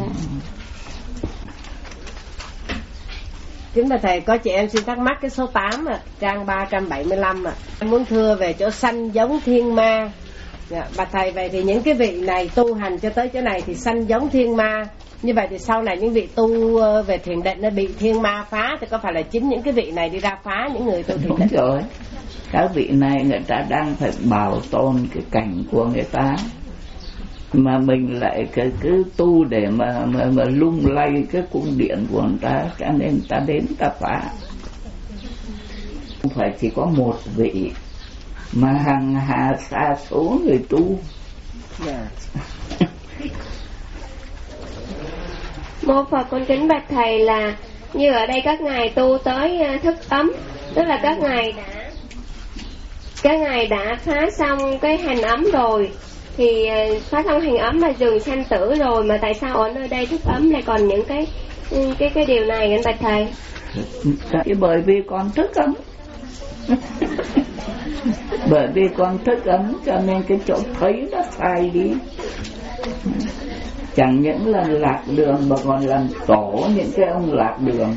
Kính thưa thầy, có chị em xin thắc mắc cái số tám à, trang ba trăm bảy mươi lăm à. Em muốn thưa về chỗ sanh giống thiên ma. Dạ, bạch thầy, vậy thì những cái vị này tu hành cho tới chỗ này thì sanh giống thiên ma. Như vậy thì sau này những vị tu về thiền định nó bị thiên ma phá, thì có phải là chính những cái vị này đi ra phá những người tu thiền định? Đúng rồi. Các vị này người ta đang phải bảo tồn cái cảnh của người ta, mà mình lại cứ, cứ tu để mà, mà, mà lung lay cái cung điện của người ta, cho nên người ta đến ta phá. Không phải chỉ có một vị, mà hàng hà xa số người tu. Yeah. Mô Phật, con kính bạch thầy là như ở đây các ngài tu tới thức ấm, tức là các ngài đã các ngài đã phá xong cái hành ấm rồi, thì phá xong hành ấm là dừng sanh tử rồi, mà tại sao ở nơi đây thức ấm lại còn những cái cái cái điều này anh bạch thầy? Thì bởi vì còn thức ấm. Bởi vì còn thức ấm cho nên cái chỗ thấy nó sai đi. Chẳng những là lạc đường mà còn làm tổ những cái ông lạc đường.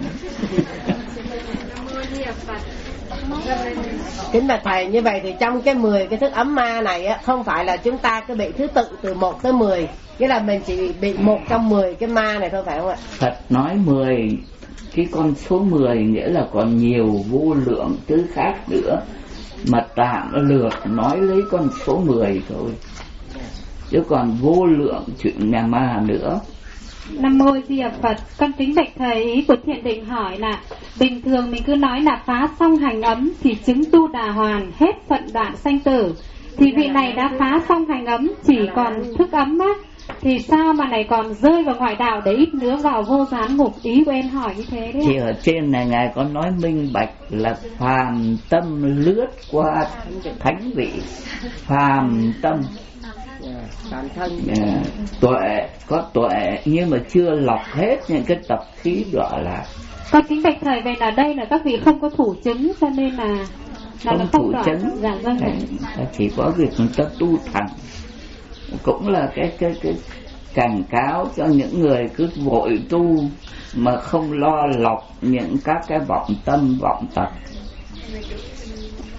Kính bạch thầy, như vậy thì trong cái mười cái thức ấm ma này á, không phải là chúng ta cứ bị thứ tự từ một tới mười, nghĩa là mình chỉ bị một trong mười cái ma này thôi, phải không ạ? Phật nói mười, cái con số mười nghĩa là còn nhiều vô lượng thứ khác nữa, mà tạm lược nói lấy con số mười thôi, chứ còn vô lượng chuyện nhà ma nữa. Nam mô Di Đà Phật. Con kính bạch thầy, ý của thiện định hỏi là bình thường mình cứ nói là phá xong hành ấm thì chứng tu đà hoàn, hết phận đoạn sanh tử. Thì vị này đã phá xong hành ấm, chỉ còn thức ấm á, thì sao mà này còn rơi vào ngoại đạo để ít nữa vào vô gián ngục? Ý của em hỏi như thế đấy. Thì ở trên này ngài có nói minh bạch là phàm tâm lướt qua thánh vị, phàm tâm bản thân à, tuệ, có tuệ nhưng mà chưa lọc hết những cái tập khí gọi là. Con kính bạch thầy, về là đây là các vị không có thủ chứng, cho nên là là không thủ chứng. Dạ vâng. À, chỉ có việc người ta tu thẳng, cũng là cái cái cái cảnh cáo cho những người cứ vội tu mà không lo lọc những các cái vọng tâm vọng tật.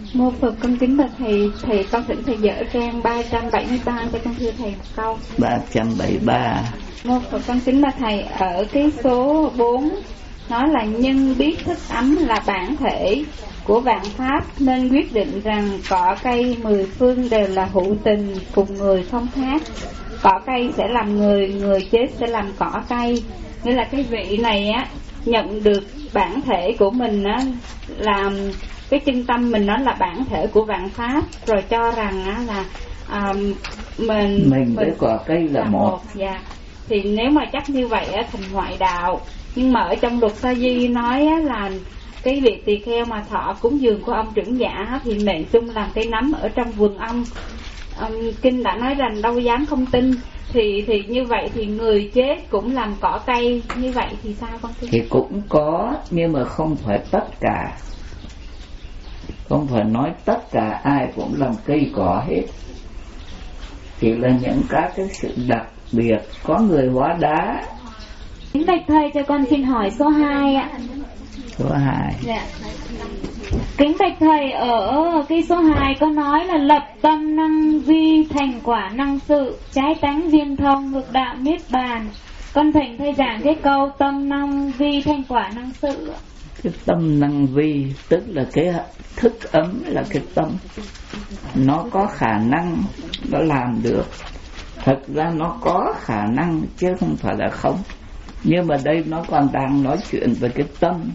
Mô Phật con kính bạch thầy, thầy con thỉnh thầy dở trang ba trăm bảy mươi ba cho con thưa thầy một câu. ba trăm bảy mươi ba. Mô Phật con kính bạch thầy, ở cái số bốn nói là nhân biết thức ấm là bản thể của vạn pháp, nên quyết định rằng cỏ cây mười phương đều là hữu tình, cùng người không khác. Cỏ cây sẽ làm người, người chết sẽ làm cỏ cây. Nghĩa là cái vị này á nhận được bản thể của mình á, làm cái chân tâm mình nó là bản thể của vạn pháp, rồi cho rằng á là à, mình mình với cỏ cây là, là một. một dạ. Thì nếu mà chắc như vậy á thành ngoại đạo. Nhưng mà ở trong luật Sa Di nói á, là cái vị tỳ kheo mà thọ cúng dường của ông trưởng giả á, thì mệnh chung làm cây nấm ở trong vườn ông. Um, kinh đã nói rằng đâu dám không tin. Thì thì như vậy thì người chết cũng làm cỏ cây, như vậy thì sao con tin? Thì cũng có, nhưng mà không phải tất cả. Không phải nói tất cả ai cũng làm cây cỏ hết. Chỉ là những các cái sự đặc biệt. Có người hóa đá. Kính bạch thầy, cho con xin hỏi số hai ạ. Số hai. Dạ. Kính bạch thầy, ở cái số hai có nói là lập tâm năng vi, thành quả năng sự, trái tánh viên thông, ngược đạo niết bàn. Con thỉnh thầy giảng cái câu tâm năng vi, thành quả năng sự. Cái tâm năng vi tức là cái thức ấm, là cái tâm. Nó có khả năng nó làm được. Thật ra nó có khả năng chứ không phải là không. Nhưng mà đây nó còn đang nói chuyện về cái tâm,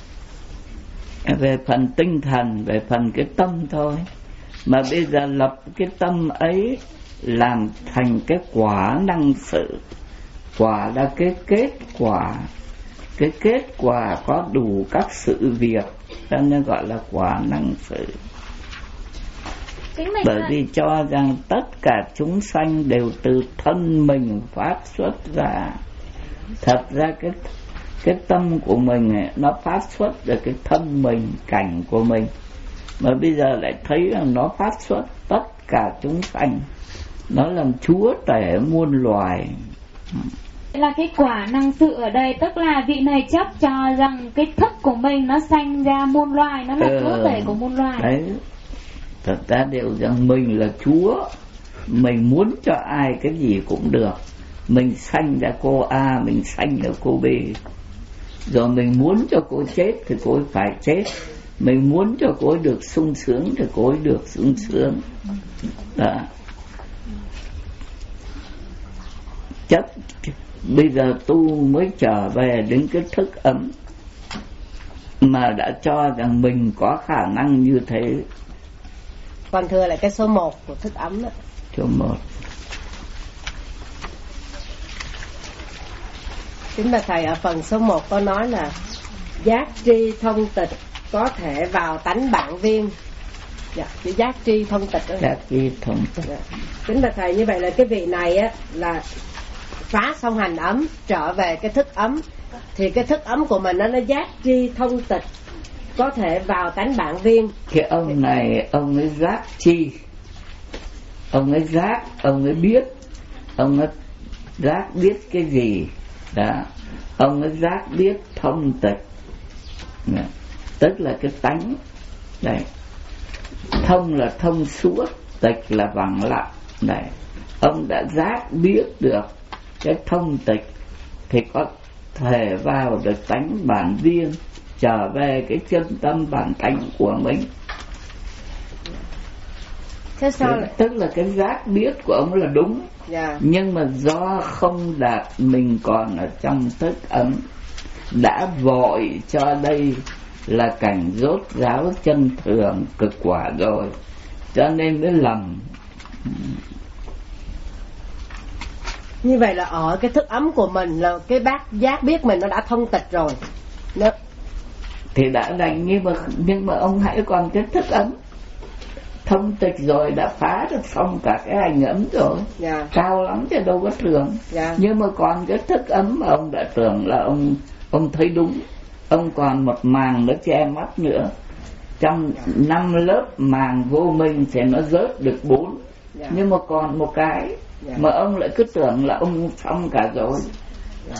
về phần tinh thần, về phần cái tâm thôi. Mà bây giờ lập cái tâm ấy làm thành cái quả năng sự. Quả là cái kết quả. Cái kết quả có đủ các sự việc, cho nên gọi là quả năng sự. Bởi vì cho rằng tất cả chúng sanh đều từ thân mình phát xuất ra. Thật ra cái cái tâm của mình ấy, nó phát xuất từ cái thân mình, cảnh của mình. Mà bây giờ lại thấy rằng nó phát xuất tất cả chúng sanh. Nó làm chúa tể muôn loài. Là cái quả năng sự ở đây, tức là vị này chấp cho rằng cái thức của mình nó sanh ra muôn loài, nó là chúa tể của muôn loài. Đấy. Thật ra đều rằng mình là chúa. Mình muốn cho ai cái gì cũng được. Mình sanh ra cô A, mình sanh ra cô B. Rồi mình muốn cho cô chết thì cô ấy phải chết. Mình muốn cho cô ấy được sung sướng thì cô ấy được sung sướng. Đó. Chất bây giờ tu mới trở về đến cái thức ấm mà đã cho rằng mình có khả năng như thế. Còn thưa là cái số một của thức ấm đó. Số một. Chính là thầy ở phần số một có nói là giác tri thông tịch có thể vào tánh bản viên. Dạ, cái giác tri thông tịch đó. Giác tri thông tịch. Dạ. Chính là thầy, như vậy là cái vị này á là phá xong hành ấm trở về cái thức ấm, thì cái thức ấm của mình nó nó giác tri thông tịch có thể vào tánh bản viên. Cái ông này ông ấy giác chi, ông ấy giác, ông ấy biết, ông ấy giác biết cái gì đó, ông ấy giác biết thông tịch, tức là cái tánh đấy. Thông là thông suốt, tịch là vắng lặng đấy. Ông đã giác biết được cái thông tịch thì có thể vào được tánh bản viên, trở về cái chân tâm bản tánh của mình. Thế sao lại? Tức là cái giác biết của ông là đúng, yeah. Nhưng mà do không đạt, mình còn ở trong thức ấm, đã vội cho đây là cảnh rốt ráo chân thường cực quả rồi, cho nên mới lầm. Như vậy là ở cái thức ấm của mình là cái bác giác biết mình nó đã thông tịch rồi. Nó... Thì đã đành, nhưng mà nhưng mà ông hãy còn cái thức ấm thông tịch rồi, đã phá được xong cả cái hành ấm rồi, yeah. Cao lắm chứ đâu có thường, yeah. Nhưng mà còn cái thức ấm mà ông đã tưởng là ông ông thấy đúng, ông còn một màng nó che mắt nữa. Trong năm lớp màng vô minh thì nó rớt được bốn, yeah. Nhưng mà còn một cái, yeah. Mà ông lại cứ tưởng là ông xong cả rồi, yeah.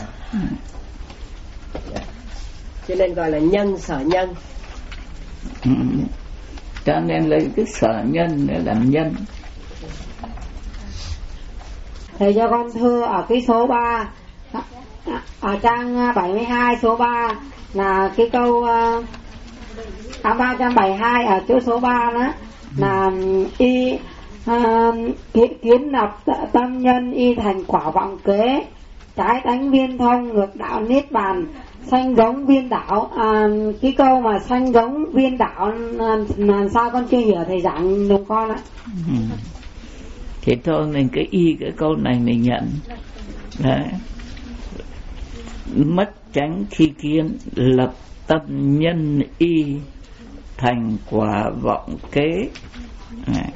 Yeah. Cho nên gọi là nhân sở nhân. Ừ. cho nên lấy cái sở nhân để làm nhân. Thầy cho con thưa ở cái số ba, ở trang bảy mươi hai số ba là cái câu à, ba trăm bảy mươi hai ở chỗ số ba đó là y à, kiến lập tâm nhân y thành quả vọng kế, trái tánh viên thông, ngược đạo niết bàn, sanh giống viên đảo. À, cái câu mà sanh giống viên đảo là sao con chưa hiểu, thầy giảng dùm con ạ. Ừ. Thế thôi mình cứ y cái câu này mình nhận. Đấy. Mất tránh tri kiến, lập tâm nhân y thành quả vọng kế. Đấy.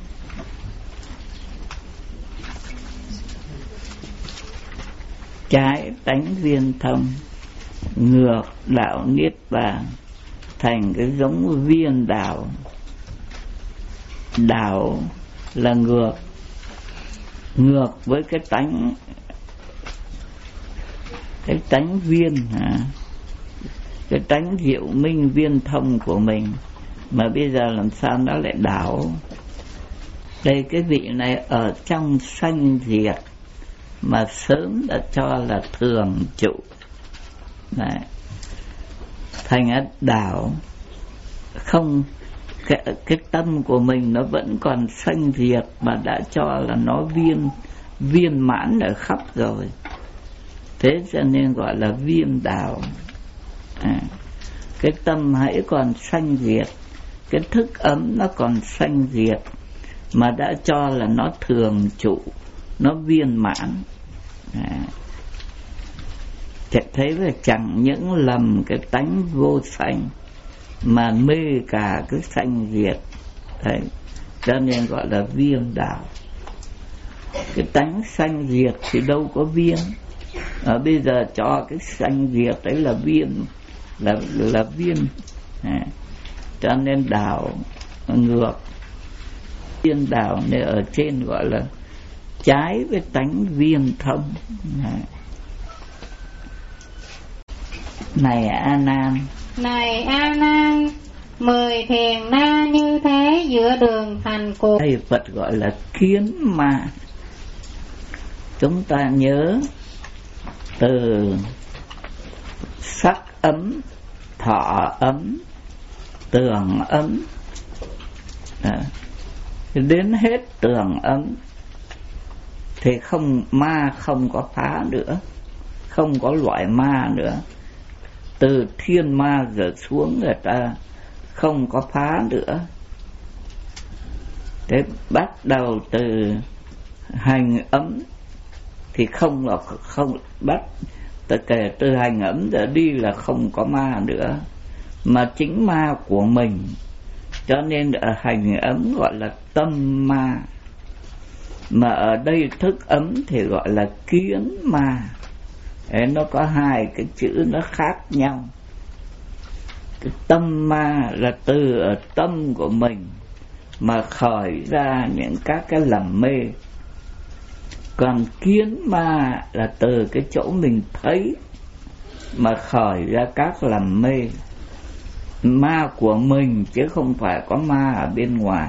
Trái tánh viên thông, ngược đạo niết bàn, thành cái giống viên đạo. Đạo là ngược, ngược với cái tánh, cái tánh viên hả? Cái tánh diệu minh viên thông của mình, mà bây giờ làm sao nó lại đảo. Đây cái vị này ở trong sanh diệt mà sớm đã cho là thường trụ. Đấy. Thành ra đảo không, cái, cái tâm của mình nó vẫn còn sanh diệt mà đã cho là nó viên viên mãn ở khắp rồi. Thế cho nên gọi là viên đảo. À, cái tâm hãy còn sanh diệt, cái thức ấm nó còn sanh diệt mà đã cho là nó thường trụ, nó viên mãn. À, thấy là chẳng những lầm cái tánh vô sanh mà mê cả cái sanh diệt. Đấy, cho nên gọi là viên đảo. Cái tánh sanh diệt thì đâu có viên. Ở bây giờ cho cái sanh diệt đấy là viên, là là viên. À, cho nên đảo ngược. Viên đảo này ở trên gọi là trái với tánh viên thông. À. Này A Nan, này A Nan, mười thiền na như thế giữa đường thành cột. đây Phật gọi là kiến ma. Chúng ta nhớ từ sắc ấm, thọ ấm, tưởng ấm, à, đến hết tưởng ấm thì không, ma không có phá nữa, không có loại ma nữa. Từ thiên ma trở xuống người ta không có phá nữa. Thế bắt đầu từ hành ấm thì không là không bắt, từ kể từ hành ấm trở đi là không có ma nữa, mà chính ma của mình. Cho nên ở hành ấm gọi là tâm ma, mà ở đây thức ấm thì gọi là kiến ma. Đấy, nó có hai cái chữ nó khác nhau. Cái tâm ma là từ ở tâm của mình mà khởi ra những các cái lầm mê. Còn kiến ma là từ cái chỗ mình thấy mà khởi ra các lầm mê. Ma của mình chứ không phải có ma ở bên ngoài.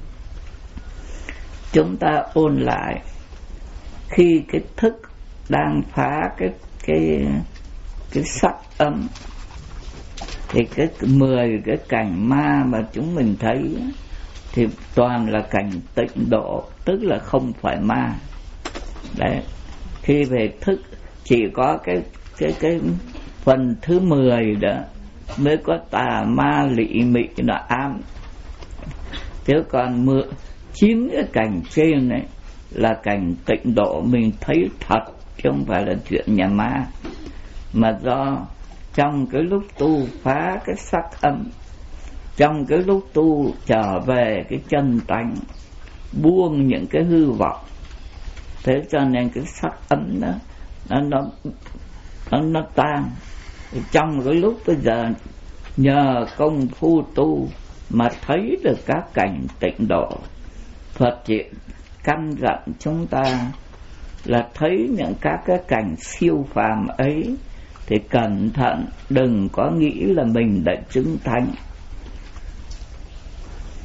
Chúng ta ôn lại, khi cái thức đang phá cái cái cái sắc ấm thì cái mười cái cảnh ma mà chúng mình thấy thì toàn là cảnh tịnh độ, tức là không phải ma. Đấy, khi về thức chỉ có cái cái cái phần thứ mười đó mới có tà ma lị mị nó ám. Chứ còn mưa chín cái cảnh trên này là cảnh tịnh độ mình thấy thật, chứ không phải là chuyện nhà ma. Mà do trong cái lúc tu phá cái sắc âm, trong cái lúc tu trở về cái chân tánh, buông những cái hư vọng, thế cho nên cái sắc âm đó nó nó nó, nó tan. Trong cái lúc bây giờ nhờ công phu tu mà thấy được các cảnh tịnh độ, Phật chỉ căn dặn chúng ta là thấy những các cái cảnh siêu phàm ấy thì cẩn thận, đừng có nghĩ là mình đã chứng thánh.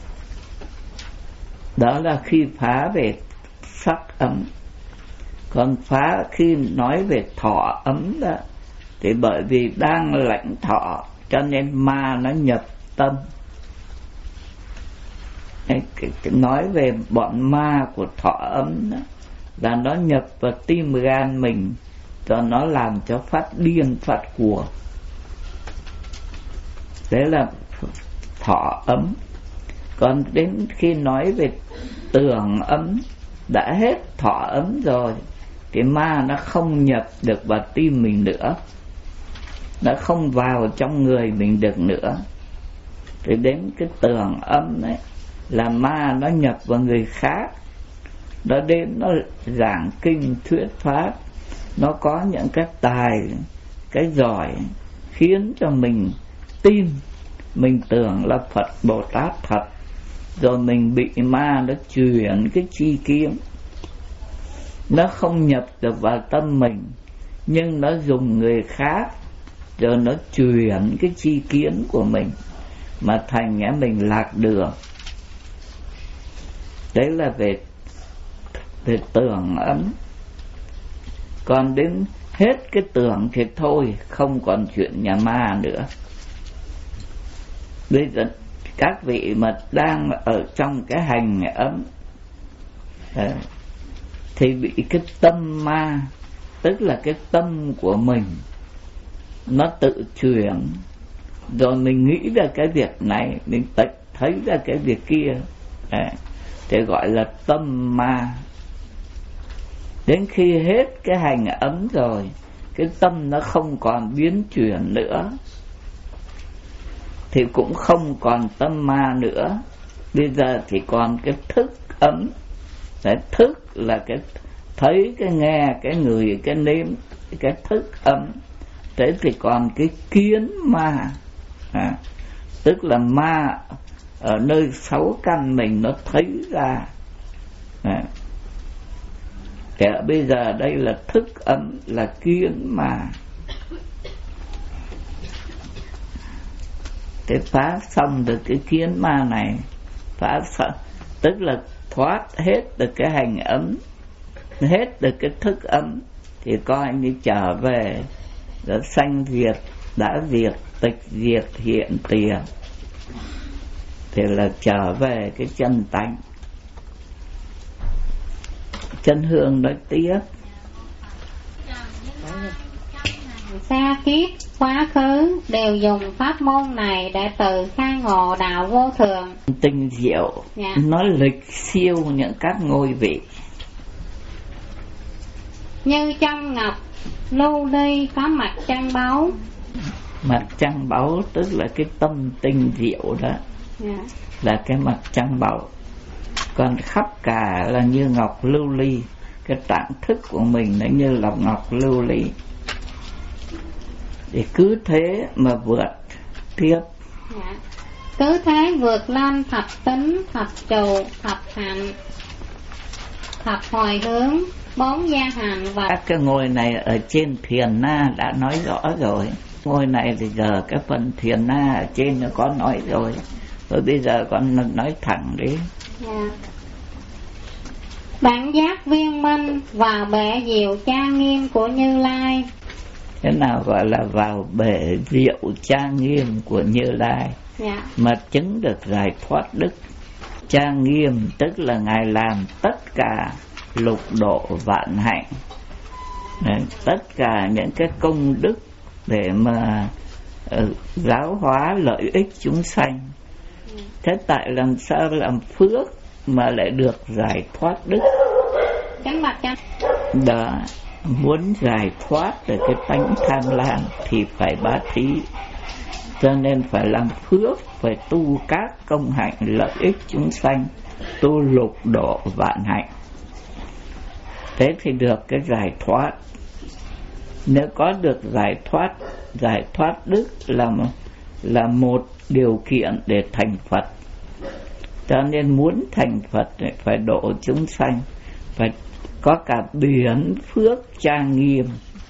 Đó là khi phá về sắc ấm. Còn phá khi nói về thọ ấm đó, thì bởi vì đang lãnh thọ cho nên ma nó nhập tâm. Nói về bọn ma của thọ ấm đó, là nó nhập vào tim gan mình, cho nó làm cho phát điên phát của. Đấy là thọ ấm. Còn đến khi nói về tưởng ấm, đã hết thọ ấm rồi thì ma nó không nhập được vào tim mình nữa, nó không vào trong người mình được nữa. Thì đến cái tưởng ấm đấy là ma nó nhập vào người khác, nó đến nó giảng kinh thuyết pháp, nó có những cái tài, cái giỏi khiến cho mình tin, mình tưởng là Phật Bồ Tát thật, rồi mình bị ma nó chuyển cái chi kiến. Nó không nhập được vào tâm mình, nhưng nó dùng người khác, rồi nó chuyển cái chi kiến của mình, mà thành nghĩa mình lạc đường. Đấy là về, về tưởng ấm. Còn đến hết cái tưởng thì thôi, không còn chuyện nhà ma nữa. Bây giờ các vị mà đang ở trong cái hành ấm thì bị cái tâm ma, tức là cái tâm của mình nó tự chuyển, rồi mình nghĩ ra cái việc này, mình thấy ra cái việc kia, thì gọi là tâm ma. Đến khi hết cái hành ấm rồi, cái tâm nó không còn biến chuyển nữa, thì cũng không còn tâm ma nữa. Bây giờ thì còn cái thức ấm. Cái thức là cái thấy, cái nghe, cái ngửi, cái nếm, cái thức ấm. Thế thì còn cái kiến ma, à, tức là ma ở nơi sáu căn mình nó thấy ra. À, thì bây giờ đây là thức ấm, là kiến ma. Thế phá xong được cái kiến ma này, phá xong, tức là thoát hết được cái hành ấm, hết được cái thức ấm, thì coi như trở về đã sanh diệt, đã diệt, tịch diệt, hiện tiền, thì là trở về cái chân tánh. Chân Hương nói tiếp. Xa kiếp quá khứ đều dùng pháp môn này để tự khai ngộ đạo vô thường, tinh diệu, yeah. Nó lịch siêu những các ngôi vị. Như trong ngọc lưu ly có mặt trăng báu. Mặt trăng báu tức là cái tâm tinh diệu đó, yeah. Là cái mặt trăng báu. Còn khắp cả là như ngọc lưu ly, cái tạng thức của mình nó như là ngọc lưu ly. Thì cứ thế mà vượt tiếp, dạ. Cứ thế vượt lên thập tính, thập trụ, thập hạnh, thập hồi hướng, bốn gia hành và các cái ngôi này ở trên Thiền Na đã nói rõ rồi. Ngôi này thì giờ cái phần Thiền Na ở trên nó có nói rồi, rồi bây giờ con nói thẳng đi. Dạ. Bản giác viên minh vào bể diệu trang nghiêm của Như Lai. Thế nào gọi là vào bể diệu trang nghiêm của Như Lai, yeah. Mà chứng được giải thoát đức. Trang nghiêm tức là Ngài làm tất cả lục độ vạn hạnh, đấy, tất cả những cái công đức để mà uh, giáo hóa lợi ích chúng sanh. Thế tại làm sao làm phước mà lại được giải thoát đức? Chánh mặt chánh. Đó, muốn giải thoát được cái tánh tham lam thì phải bá thí, cho nên phải làm phước, phải tu các công hạnh lợi ích chúng sanh, tu lục độ vạn hạnh, thế thì được cái giải thoát. Nếu có được giải thoát, giải thoát đức là là một điều kiện để thành Phật. Cho nên muốn thành Phật phải độ chúng sanh, phải có cả biển phước trang nghiêm,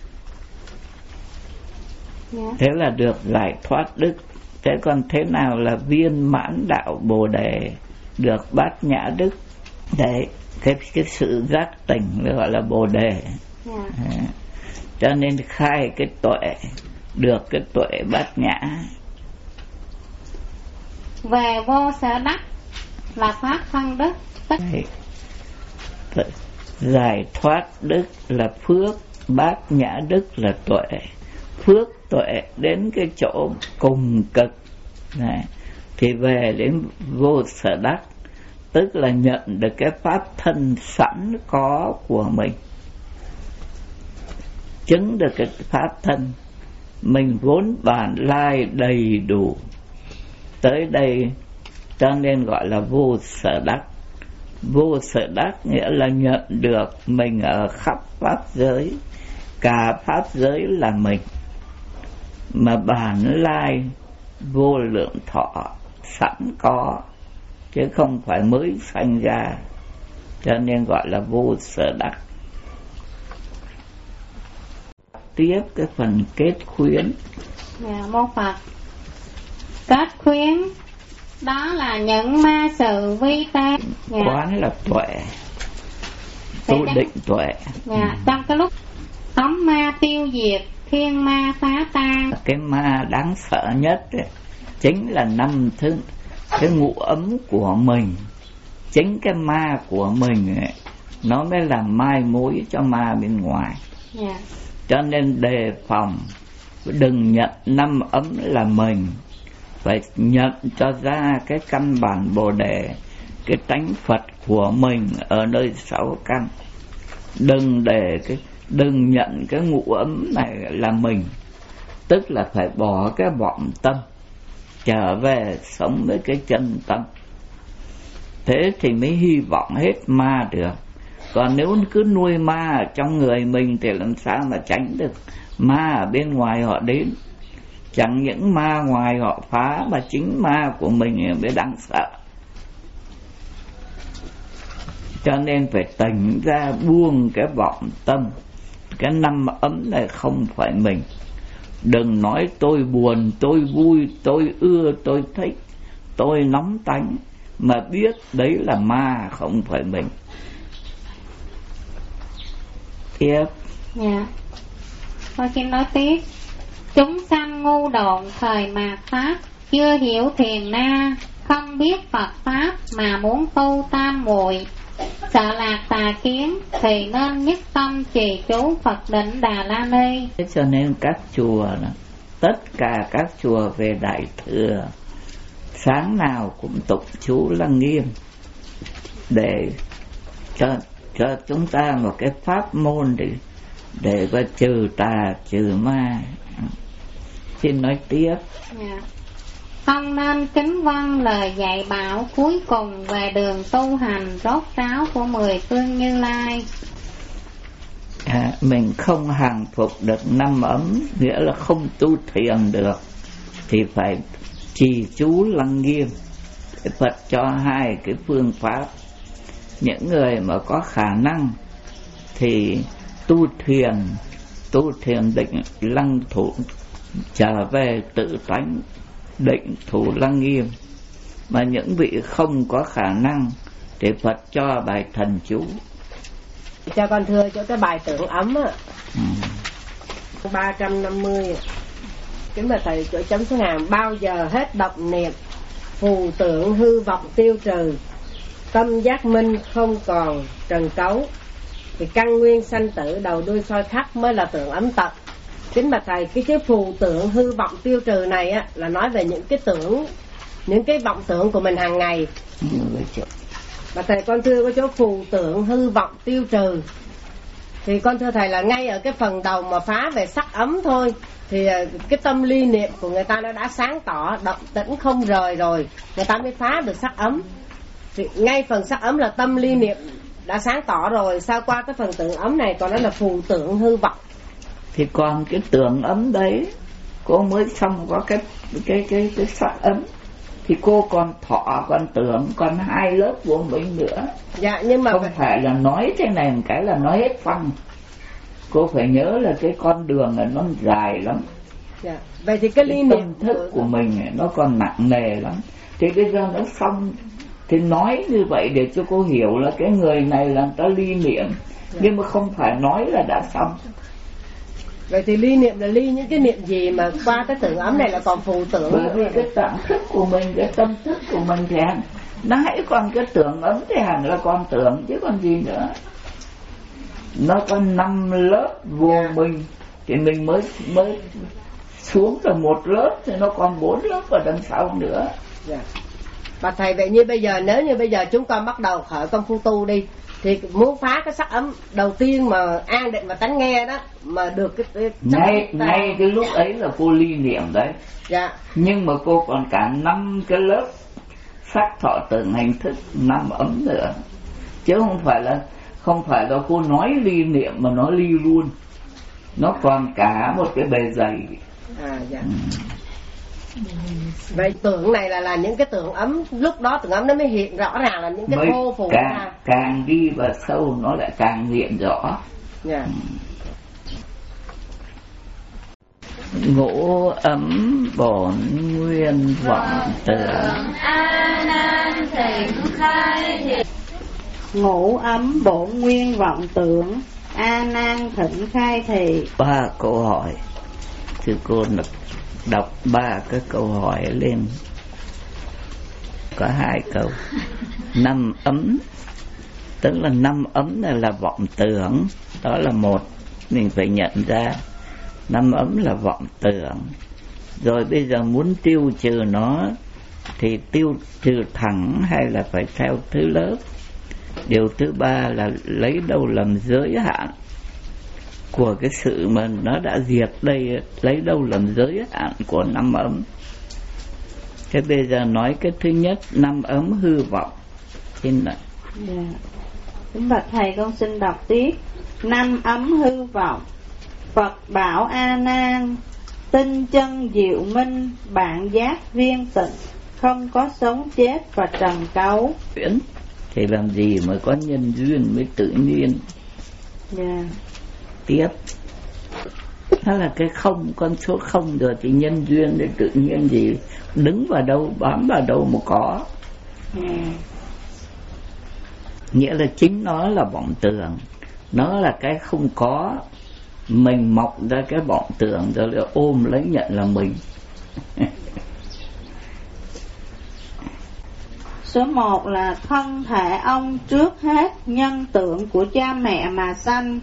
yeah. Thế là được giải thoát đức. Thế còn thế nào là viên mãn đạo Bồ Đề, được bát nhã đức? Đấy, cái, cái sự giác tỉnh gọi là Bồ Đề. Yeah. À, cho nên khai cái tuệ, được cái tuệ bát nhã. Về vô sở đắc là thoát thân đức. Đấy. Giải thoát đức là phước, bát nhã đức là tuệ. Phước tuệ đến cái chỗ cùng cực này, thì về đến vô sở đắc, tức là nhận được cái pháp thân sẵn có của mình, chứng được cái pháp thân mình vốn bản lai đầy đủ. Tới đây cho nên gọi là vô sở đắc. Vô sở đắc nghĩa là nhận được mình ở khắp pháp giới, cả pháp giới là mình, mà bản lai vô lượng thọ sẵn có, chứ không phải mới sanh ra, cho nên gọi là vô sở đắc. Tiếp cái phần kết khuyến. Dạ, mô Phật. Kết khuyến đó là những ma sự vi tế. Dạ. Quán là tuệ, tu định tuệ. Dạ. Ừ. Trong cái lúc ấm ma tiêu diệt, thiên ma phá tan. Cái ma đáng sợ nhất ấy, chính là năm thứ, cái ngũ ấm của mình. Chính cái ma của mình ấy, nó mới làm mai mối cho ma bên ngoài. Yeah. Cho nên đề phòng, đừng nhận năm ấm là mình, phải nhận cho ra cái căn bản Bồ Đề, cái tánh Phật của mình ở nơi sáu căn. Đừng để cái đừng nhận cái ngũ ấm này là mình, tức là phải bỏ cái vọng tâm, trở về sống với cái chân tâm. Thế thì mới hy vọng hết ma được. Còn nếu cứ nuôi ma ở trong người mình thì làm sao mà tránh được ma ở bên ngoài họ đến. Chẳng những ma ngoài họ phá, mà chính ma của mình mới đáng sợ. Cho nên phải tỉnh ra, buông cái vọng tâm. Cái năm ấm này không phải mình. Đừng nói tôi buồn, tôi vui, tôi ưa, tôi thích, tôi nóng tánh, mà biết đấy là ma, không phải mình. Tiếp. Dạ. Thôi xin nói tiếp. Chúng sanh ngu độn thời mạt pháp, chưa hiểu thiền na, không biết Phật pháp mà muốn tu tam muội, sợ lạc tà kiến thì nên nhất tâm trì chú Phật định Đà La Ni. Thế cho nên các chùa, tất cả các chùa về Đại Thừa, sáng nào cũng tụng chú Lăng Nghiêm để cho cho chúng ta một cái pháp môn để để có trừ tà trừ ma. Xin nói tiếp. Yeah. Không nên kính vâng lời dạy bảo cuối cùng về đường tu hành rốt ráo của mười phương Như Lai. À, mình không hàng phục được năm ấm, nghĩa là không tu thiền được, thì phải trì chú Lăng Nghiêm. Phật cho hai cái phương pháp. Những người mà có khả năng thì tu thiền, tu thiền định lăng thủ, trở về tự tánh định thủ Lăng Nghiêm. Mà những vị không có khả năng thì Phật cho bài thần chú. Cho con thưa cho cái bài tưởng ấm á, ừ. ba trăm năm mươi. Kính mà thầy chỗ chấm số hàng: bao giờ hết độc niệm, phù tưởng hư vọng tiêu trừ, tâm giác minh không còn trần cấu, thì căn nguyên sanh tử đầu đuôi soi khắp mới là tưởng ấm tật. Kính bạch thầy, cái chữ phù tưởng hư vọng tiêu trừ này á là nói về những cái tưởng, những cái vọng tưởng của mình hàng ngày. Mà thầy con thưa có chỗ phù tưởng hư vọng tiêu trừ, thì con thưa thầy là ngay ở cái phần đầu mà phá về sắc ấm thôi, thì cái tâm ly niệm của người ta nó đã sáng tỏ, động tĩnh không rời rồi, người ta mới phá được sắc ấm. Thì ngay phần sắc ấm là tâm ly niệm đã sáng tỏ rồi, sao qua cái phần tưởng ấm này còn nó là phù tưởng hư vọng. Thì còn cái tưởng ấm đấy, cô mới xong có cái cái cái cái sắc ấm, thì cô còn thọ, còn tưởng, còn hai lớp của mình nữa. Dạ, nhưng mà không phải là nói thế này một cái là nói hết phăng. Cô phải nhớ là cái con đường này nó dài lắm. Dạ. Vậy thì cái ly niệm tâm thức của mình nó còn nặng nề lắm. Thì bây giờ nó xong Thì nói như vậy để cho cô hiểu là cái người này là người ta ly niệm, dạ. Nhưng mà không phải nói là đã xong. Vậy thì ly niệm là ly những cái niệm gì mà qua cái tưởng ấm này là còn phù tưởng? Bởi vì cái tạng thức của mình, cái tâm thức của mình thì hẳn nó hãy còn cái tưởng ấm thì hẳn là còn tưởng chứ còn gì nữa. Nó có năm lớp vô minh thì mình mới mới xuống được một lớp thì nó còn bốn lớp ở đằng sau nữa. Dạ. Bà thầy, vậy như bây giờ nếu như bây giờ chúng con bắt đầu khởi công phu tu đi, thì muốn phá cái sắc ấm đầu tiên mà an định và tánh nghe đó mà được cái, cái ngay ngay cái lúc ấy là cô ly niệm đấy. Dạ. Nhưng mà cô còn cả năm cái lớp sắc thọ tưởng hành thức, năm ấm nữa, chứ không phải là không phải là cô nói ly niệm mà nói ly luôn. Nó còn cả một cái bề dày. À dạ. Ừ. Vậy tưởng này là là những cái tưởng ấm, lúc đó tưởng ấm nó mới hiện rõ ràng là những cái mới thô phủ càng, ra. càng đi vào sâu nó lại càng hiện rõ. Dạ. Ừ. Ngũ ấm bổn nguyên vọng tưởng. A nan thỉnh khai thị. Ngũ ấm bổn nguyên vọng tưởng, A nan thỉnh khai thị. Ba câu hỏi, thì cô đọc ba cái câu hỏi lên, có hai câu. Năm ấm, tức là năm ấm này là vọng tưởng, đó là một, mình phải nhận ra năm ấm là vọng tưởng. Rồi bây giờ muốn tiêu trừ nó thì tiêu trừ thẳng hay là phải theo thứ lớp. Điều thứ ba là lấy đâu làm giới hạn của cái sự mà nó đã diệt đây, lấy đâu làm giới hạn của năm ấm. Thế bây giờ nói cái thứ nhất, năm ấm hư vọng. Xin lỗi. Yeah. Kính bạch thầy, con xin đọc tiếp. Năm ấm hư vọng. Phật bảo A Nan, tinh chân diệu minh, bạn giác viên tịnh, không có sống chết và trần cấu. Thì làm gì mà có nhân duyên mới tự nhiên. Yeah. Tiếp, nó là cái không, con số không rồi thì nhân duyên để tự nhiên gì, đứng vào đâu bám vào đâu mà có. Yeah. Nghĩa là chính nó là vọng tưởng, nó là cái không có, mình mọc ra cái vọng tưởng rồi lại ôm lấy nhận là mình. Số một là thân thể ông trước hết nhân tượng của cha mẹ mà sanh.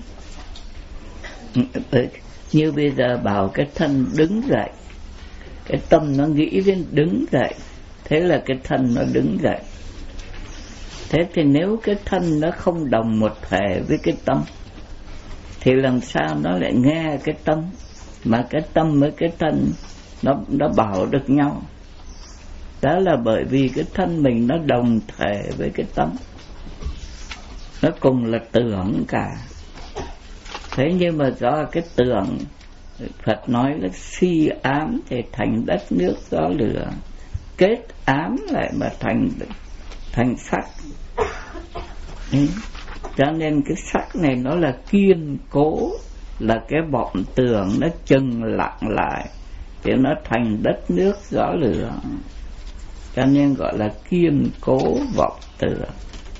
Như bây giờ bảo cái thân đứng dậy, cái tâm nó nghĩ đến đứng dậy, thế là cái thân nó đứng dậy. Thế thì nếu cái thân nó không đồng một thể với cái tâm thì làm sao nó lại nghe cái tâm, mà cái tâm với cái thân nó, nó bảo được nhau. Đó là bởi vì cái thân mình nó đồng thể với cái tâm, nó cùng là tưởng cả. Thế nhưng mà do cái tưởng, Phật nói là si ám thì thành đất nước gió lửa, kết ám lại mà thành thành sắc. Ừ. Cho nên cái sắc này nó là kiên cố, là cái vọng tưởng nó chừng lặng lại thì nó thành đất nước gió lửa. Cho nên gọi là kiên cố vọng tưởng.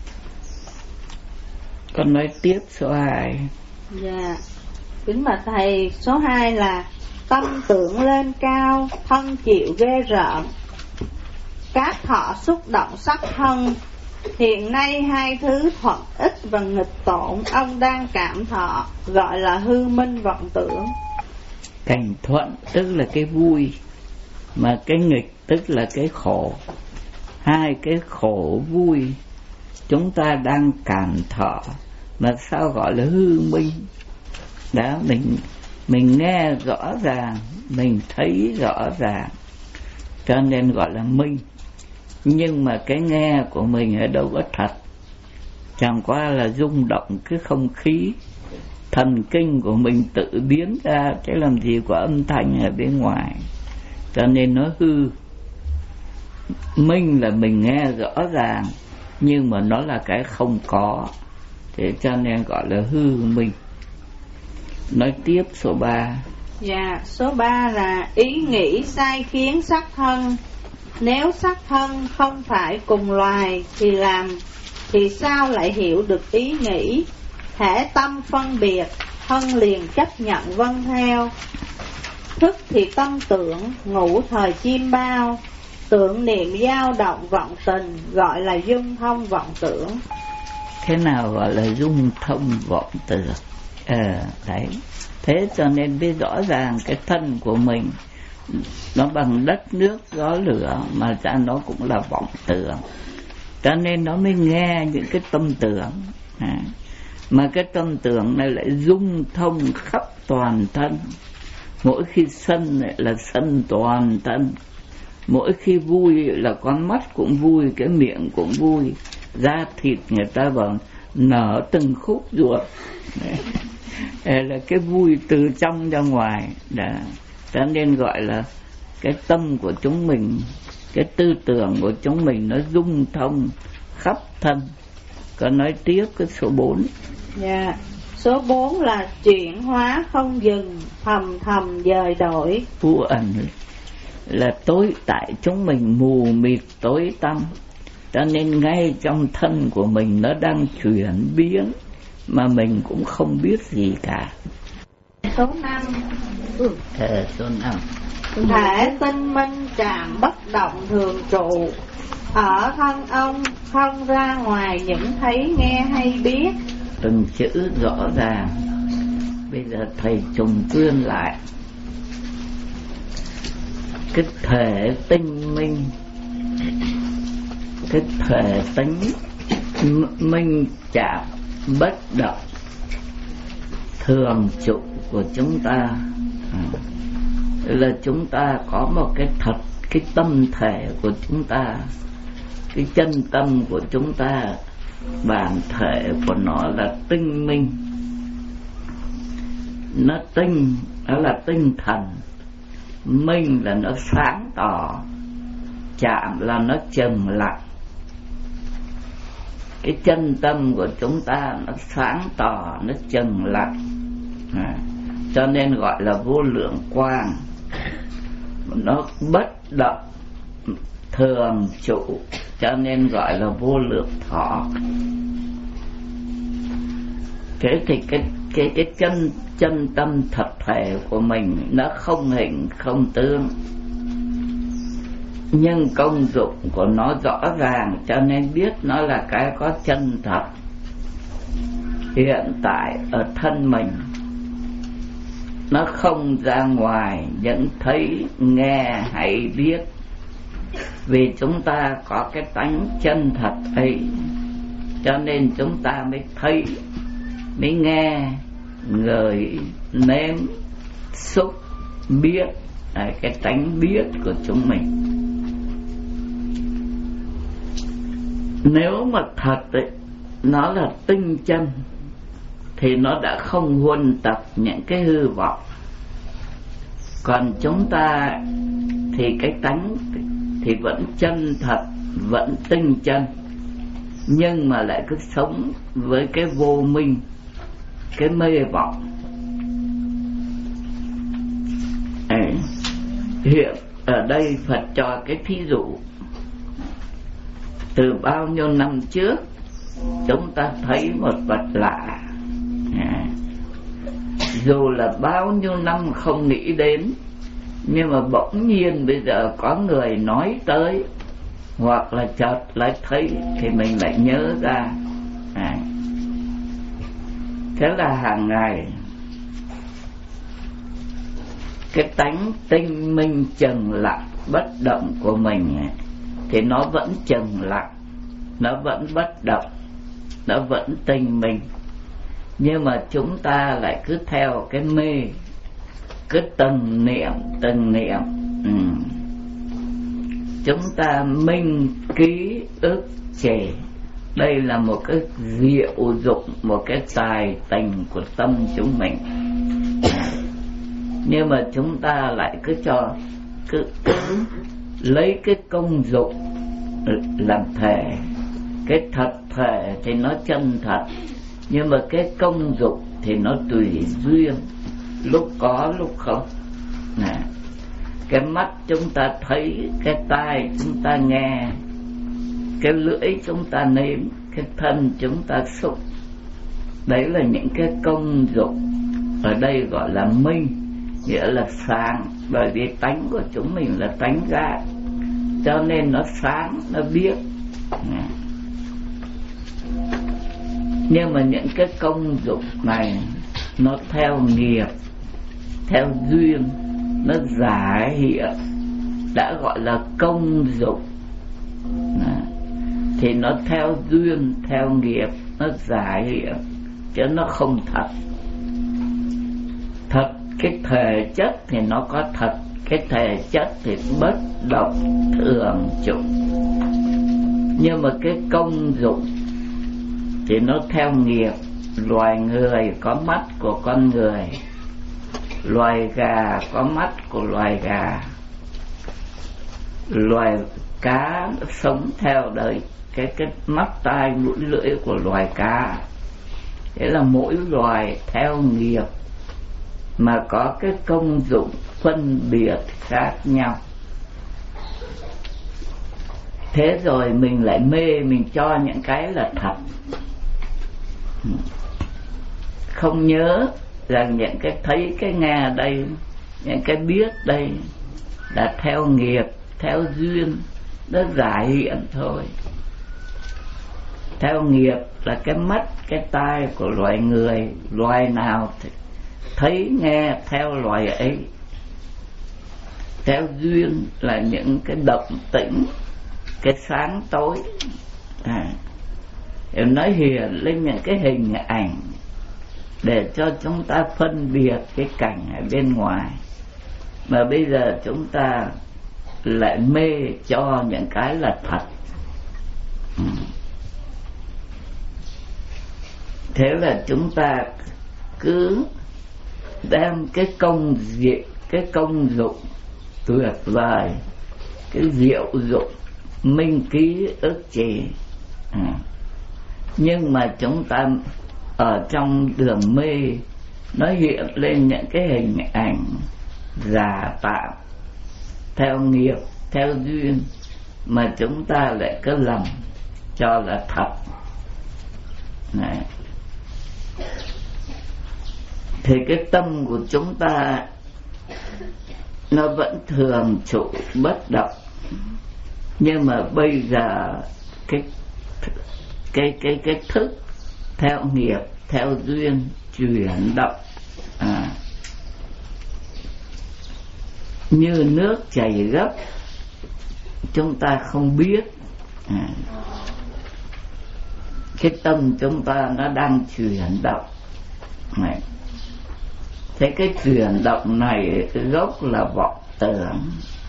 Con nói tiếp số hai. Dạ. Kính bạch thầy, số hai là tâm tưởng lên cao, thân chịu ghê rợn, các thọ xúc động sắc thân. Hiện nay hai thứ thuận ích và nghịch tổn ông đang cảm thọ, gọi là hư minh vọng tưởng. Cảnh thuận tức là cái vui, mà cái nghịch tức là cái khổ. Hai cái khổ vui chúng ta đang cảm thọ, mà sao gọi là hư minh? Đó, mình mình nghe rõ ràng, mình thấy rõ ràng, cho nên gọi là minh. Nhưng mà cái nghe của mình ở đâu có thật, chẳng qua là rung động cái không khí, thần kinh của mình tự biến ra, chứ làm gì có âm thanh ở bên ngoài, cho nên nó hư. Minh là mình nghe rõ ràng, nhưng mà nó là cái không có, thế cho nên gọi là hư minh. Nói tiếp số ba. Dạ, số ba là ý nghĩ sai khiến sắc thân. Nếu sắc thân không phải cùng loài thì làm thì sao lại hiểu được ý nghĩ? Thể tâm phân biệt, thân liền chấp nhận vâng theo. Thức thì tâm tưởng, ngủ thời chim bao. Tưởng niệm dao động vọng tình, gọi là dung thông vọng tưởng. Thế nào gọi là dung thông vọng tưởng? À, đấy. Thế cho nên biết rõ ràng cái thân của mình nó bằng đất nước gió lửa, mà ra nó cũng là vọng tưởng, cho nên nó mới nghe những cái tâm tưởng. À, mà cái tâm tưởng này lại dung thông khắp toàn thân. Mỗi khi sân lại là sân toàn thân, mỗi khi vui là con mắt cũng vui, cái miệng cũng vui, da thịt người ta bảo nở từng khúc ruột. Đấy là cái vui từ trong ra ngoài. Đó. Cho nên gọi là cái tâm của chúng mình, cái tư tưởng của chúng mình nó dung thông khắp thân. Có nói tiếp cái số bốn. Dạ. Yeah. Số bốn là chuyển hóa không dừng, thầm thầm dời đổi. Vô ẩn là tối, tại chúng mình mù mịt tối tăm, cho nên ngay trong thân của mình nó đang chuyển biến mà mình cũng không biết gì cả. Số năm. Ừ. Ờ, số năm. Thể tinh minh trạm bất động thường trụ, ở thân ông không ra ngoài những thấy nghe hay biết. Từng chữ rõ ràng. Bây giờ thầy trùng tuyên lại. Cái thể tinh minh, cái thể tính minh chạm bất động thường trụ của chúng ta. À, là chúng ta có một cái thật, cái tâm thể của chúng ta, cái chân tâm của chúng ta, bản thể của nó là tinh minh. Nó tinh, nó là tinh thần. Minh là nó sáng tỏ, chạm là nó trầm lặng. Cái chân tâm của chúng ta nó sáng tỏ, nó trầm lặng. À, cho nên gọi là vô lượng quang. Nó bất động thường trụ, cho nên gọi là vô lượng thọ. Thế thì cái cái cái chân chân tâm thật thể của mình nó không hình không tướng, nhưng công dụng của nó rõ ràng, cho nên biết nó là cái có chân thật hiện tại ở thân mình. Nó không ra ngoài những thấy nghe hay biết, vì chúng ta có cái tánh chân thật ấy, cho nên chúng ta mới thấy, mới nghe, ngửi, nếm, xúc, biết. Đấy, cái tánh biết của chúng mình. Nếu mà thật ấy, nó là tinh chân, thì nó đã không huân tập những cái hư vọng. Còn chúng ta thì cái tánh thì vẫn chân thật, vẫn tinh chân, nhưng mà lại cứ sống với cái vô minh, cái mê vọng. Đấy. Hiện ở đây Phật cho cái thí dụ. Từ bao nhiêu năm trước chúng ta thấy một vật lạ, à, dù là bao nhiêu năm không nghĩ đến, nhưng mà bỗng nhiên bây giờ có người nói tới, hoặc là chợt lại thấy, thì mình lại nhớ ra. À, thế là hàng ngày cái tánh tinh minh trầm lặng bất động của mình ấy, thì nó vẫn trầm lặng, nó vẫn bất động, nó vẫn tinh minh. Nhưng mà chúng ta lại cứ theo cái mê, cứ từng niệm từng niệm. ừ. Chúng ta minh ký ức trì. Đây là một cái diệu dụng, một cái tài tình của tâm chúng mình. Nhưng mà chúng ta lại cứ cho cứ, cứ lấy cái công dụng làm thể. Cái thật thể thì nó chân thật, nhưng mà cái công dụng thì nó tùy duyên, lúc có lúc không. Nè. Cái mắt chúng ta thấy, cái tai chúng ta nghe, cái lưỡi chúng ta nếm, cái thân chúng ta xúc. Đấy là những cái công dụng. Ở đây gọi là minh, nghĩa là sáng. Bởi vì tánh của chúng mình là tánh giác, cho nên nó sáng, nó biết. Nhưng mà những cái công dụng này nó theo nghiệp, theo duyên, nó giả hiện, đã gọi là công dụng. Thì nó theo duyên, theo nghiệp, nó giả hiện, chứ nó không thật. Thật cái thể chất thì nó có thật, cái thể chất thì bất động thường trụ. Nhưng mà cái công dụng thì nó theo nghiệp. Loài người có mắt của con người, loài gà có mắt của loài gà, loài cá sống theo đời cái cái mắt tai mũi lưỡi của loài cá. Thế là mỗi loài theo nghiệp mà có cái công dụng phân biệt khác nhau. Thế rồi mình lại mê, mình cho những cái là thật, không nhớ rằng những cái thấy, cái nghe đây, những cái biết đây là theo nghiệp, theo duyên, nó giả hiện thôi. Theo nghiệp là cái mắt, cái tai của loài người, loài nào thì thấy nghe theo loài ấy. Theo duyên là những cái động tĩnh, cái sáng tối, à, nó hiện lên những cái hình ảnh để cho chúng ta phân biệt cái cảnh ở bên ngoài. Mà bây giờ chúng ta lại mê cho những cái là thật. ừ. Thế là chúng ta cứ đem cái công diện, cái công dụng tuyệt vời, cái diệu dụng minh ký ức trì, à. Nhưng mà chúng ta ở trong đường mê, nó hiện lên những cái hình ảnh giả tạo, theo nghiệp, theo duyên, mà chúng ta lại cứ lầm cho là thật. Này. Thì cái tâm của chúng ta nó vẫn thường trụ bất động. Nhưng mà bây giờ cái cái cái cái thức theo nghiệp, theo duyên chuyển động, à, như nước chảy gấp, chúng ta không biết. à, Cái tâm chúng ta nó đang chuyển động này. Thế cái chuyển động này cái gốc là vọng tưởng.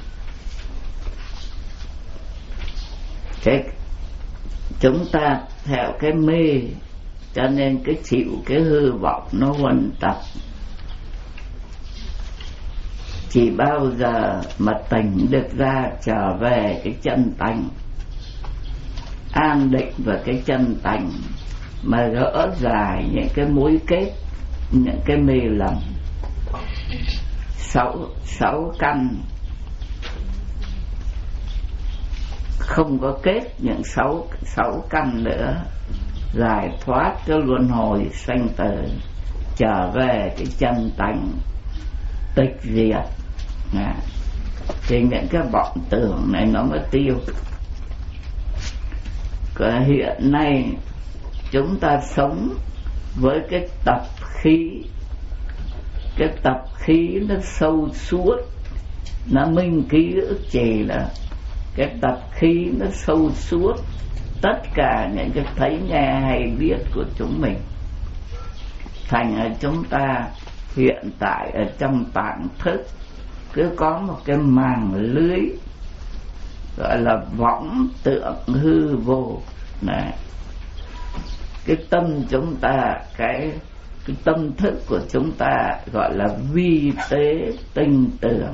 Cái chúng ta theo cái mê, cho nên cái chịu cái hư vọng nó huân tập. Chỉ bao giờ mà tỉnh được ra, trở về cái chân tánh, an định vào cái chân tánh, mà gỡ dài những cái mối kết, những cái mê lầm. Sáu, sáu căn không có kết những sáu, sáu căn nữa, giải thoát cái luân hồi sanh tử, trở về cái chân tánh tịch diệt, à, thì những cái vọng tưởng này nó mới tiêu. Còn hiện nay chúng ta sống với cái tập khí, cái tập khí nó sâu suốt, nó minh ký ức trì là cái tập khí nó sâu suốt tất cả những cái thấy nghe hay biết của chúng mình. Thành ở chúng ta hiện tại ở trong tạng thức cứ có một cái màng lưới gọi là võng tượng hư vô này. Cái tâm chúng ta, cái cái tâm thức của chúng ta gọi là vi tế tinh tưởng.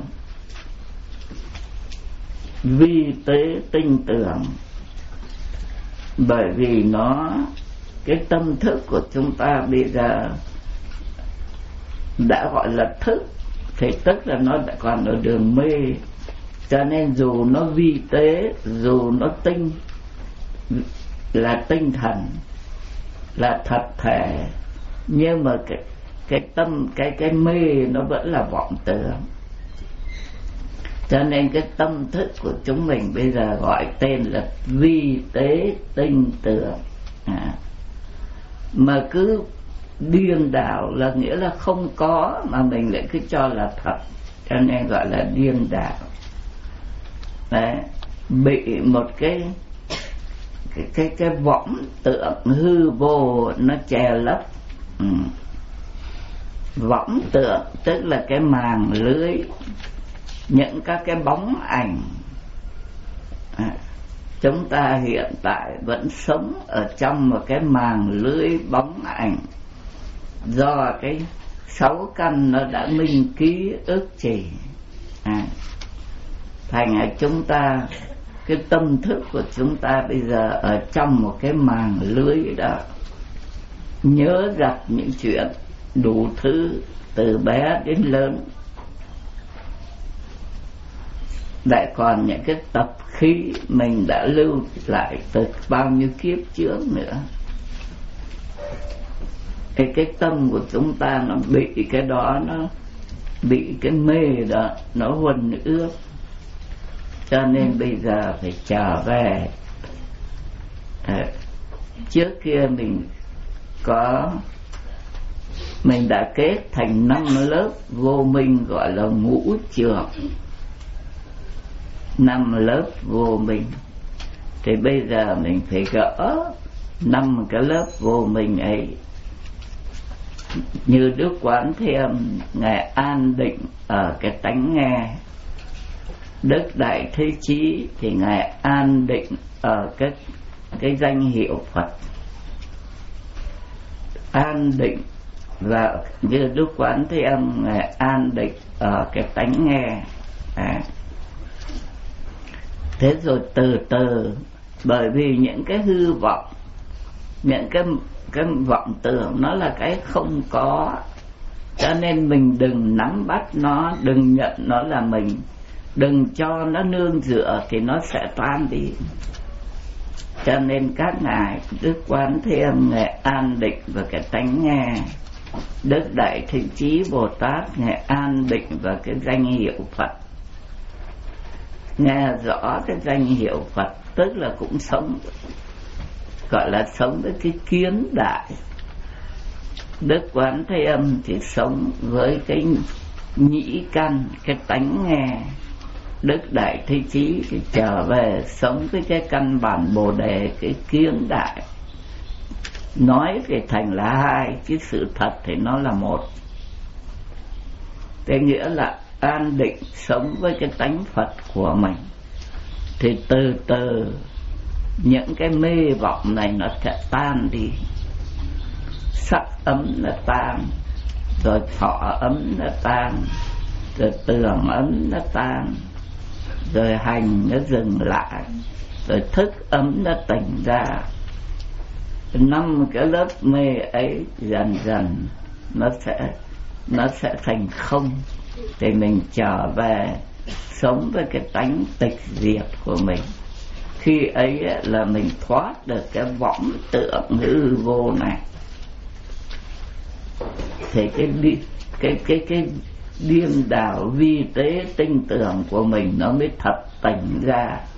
Vi tế tinh tưởng bởi vì nó, cái tâm thức của chúng ta bây giờ đã gọi là thức, thì tức là nó đã còn ở đường mê. Cho nên dù nó vi tế, dù nó tinh, là tinh thần, là thật thể, nhưng mà cái cái tâm, cái cái mê nó vẫn là vọng tưởng. Cho nên cái tâm thức của chúng mình bây giờ gọi tên là vi tế tinh tưởng. À. Mà cứ điên đảo là nghĩa là không có, mà mình lại cứ cho là thật, cho nên gọi là điên đảo. Đấy, bị một cái cái cái cái võng tượng hư vô nó che lấp. Ừ. Võng tượng tức là cái màng lưới, những các cái bóng ảnh. À, chúng ta hiện tại vẫn sống ở trong một cái màng lưới bóng ảnh, do cái sáu căn nó đã minh ký ức chỉ. À, thành ra chúng ta, cái tâm thức của chúng ta bây giờ ở trong một cái màng lưới đó, nhớ gặp những chuyện đủ thứ từ bé đến lớn, lại còn những cái tập khí mình đã lưu lại từ bao nhiêu kiếp trước nữa. Cái, cái tâm của chúng ta nó bị cái đó, nó bị cái mê đó nó huân ướp. Cho nên bây giờ phải trở về. À, trước kia mình có, mình đã kết thành năm lớp vô minh gọi là ngũ trượng. Năm lớp vô minh. Thì bây giờ mình phải gỡ năm cái lớp vô minh ấy. Như Đức Quán Thế Âm Ngài an định ở cái tánh nghe, Đức Đại Thế Chí thì Ngài an định ở cái cái danh hiệu Phật. An định, và như Đức Quán Thế Âm Ngài an định ở cái tánh nghe. À. Thế rồi từ từ, bởi vì những cái hư vọng, những cái cái vọng tưởng nó là cái không có, cho nên mình đừng nắm bắt nó, đừng nhận nó là mình, đừng cho nó nương dựa thì nó sẽ tan đi. Cho nên các ngài Đức Quán Thế Âm Ngài an định vào cái tánh nghe, Đức Đại Thế Chí Bồ Tát Ngài an định vào cái danh hiệu Phật. Nghe rõ cái danh hiệu Phật tức là cũng sống, gọi là sống với cái kiến đại. Đức Quán Thế Âm thì sống với cái nhĩ căn, cái tánh nghe. Đức Đại Thế Chí thì trở về sống với cái căn bản Bồ Đề, cái kiến đại. Nói thì thành là hai, chứ sự thật thì nó là một. Thế nghĩa là an định sống với cái tánh Phật của mình, thì từ từ những cái mê vọng này nó sẽ tan đi. Sắc ấm nó tan, rồi thọ ấm nó tan, rồi tưởng ấm nó tan, rồi hành nó dừng lại, rồi thức ấm nó tỉnh ra. Năm cái lớp mê ấy dần dần nó sẽ nó sẽ thành không, thì mình trở về sống với cái tánh tịch diệt của mình. Khi ấy là mình thoát được cái võng tượng hư vô này, thì cái đi cái cái cái điên đảo vi tế tinh tưởng của mình nó mới thật tỉnh ra.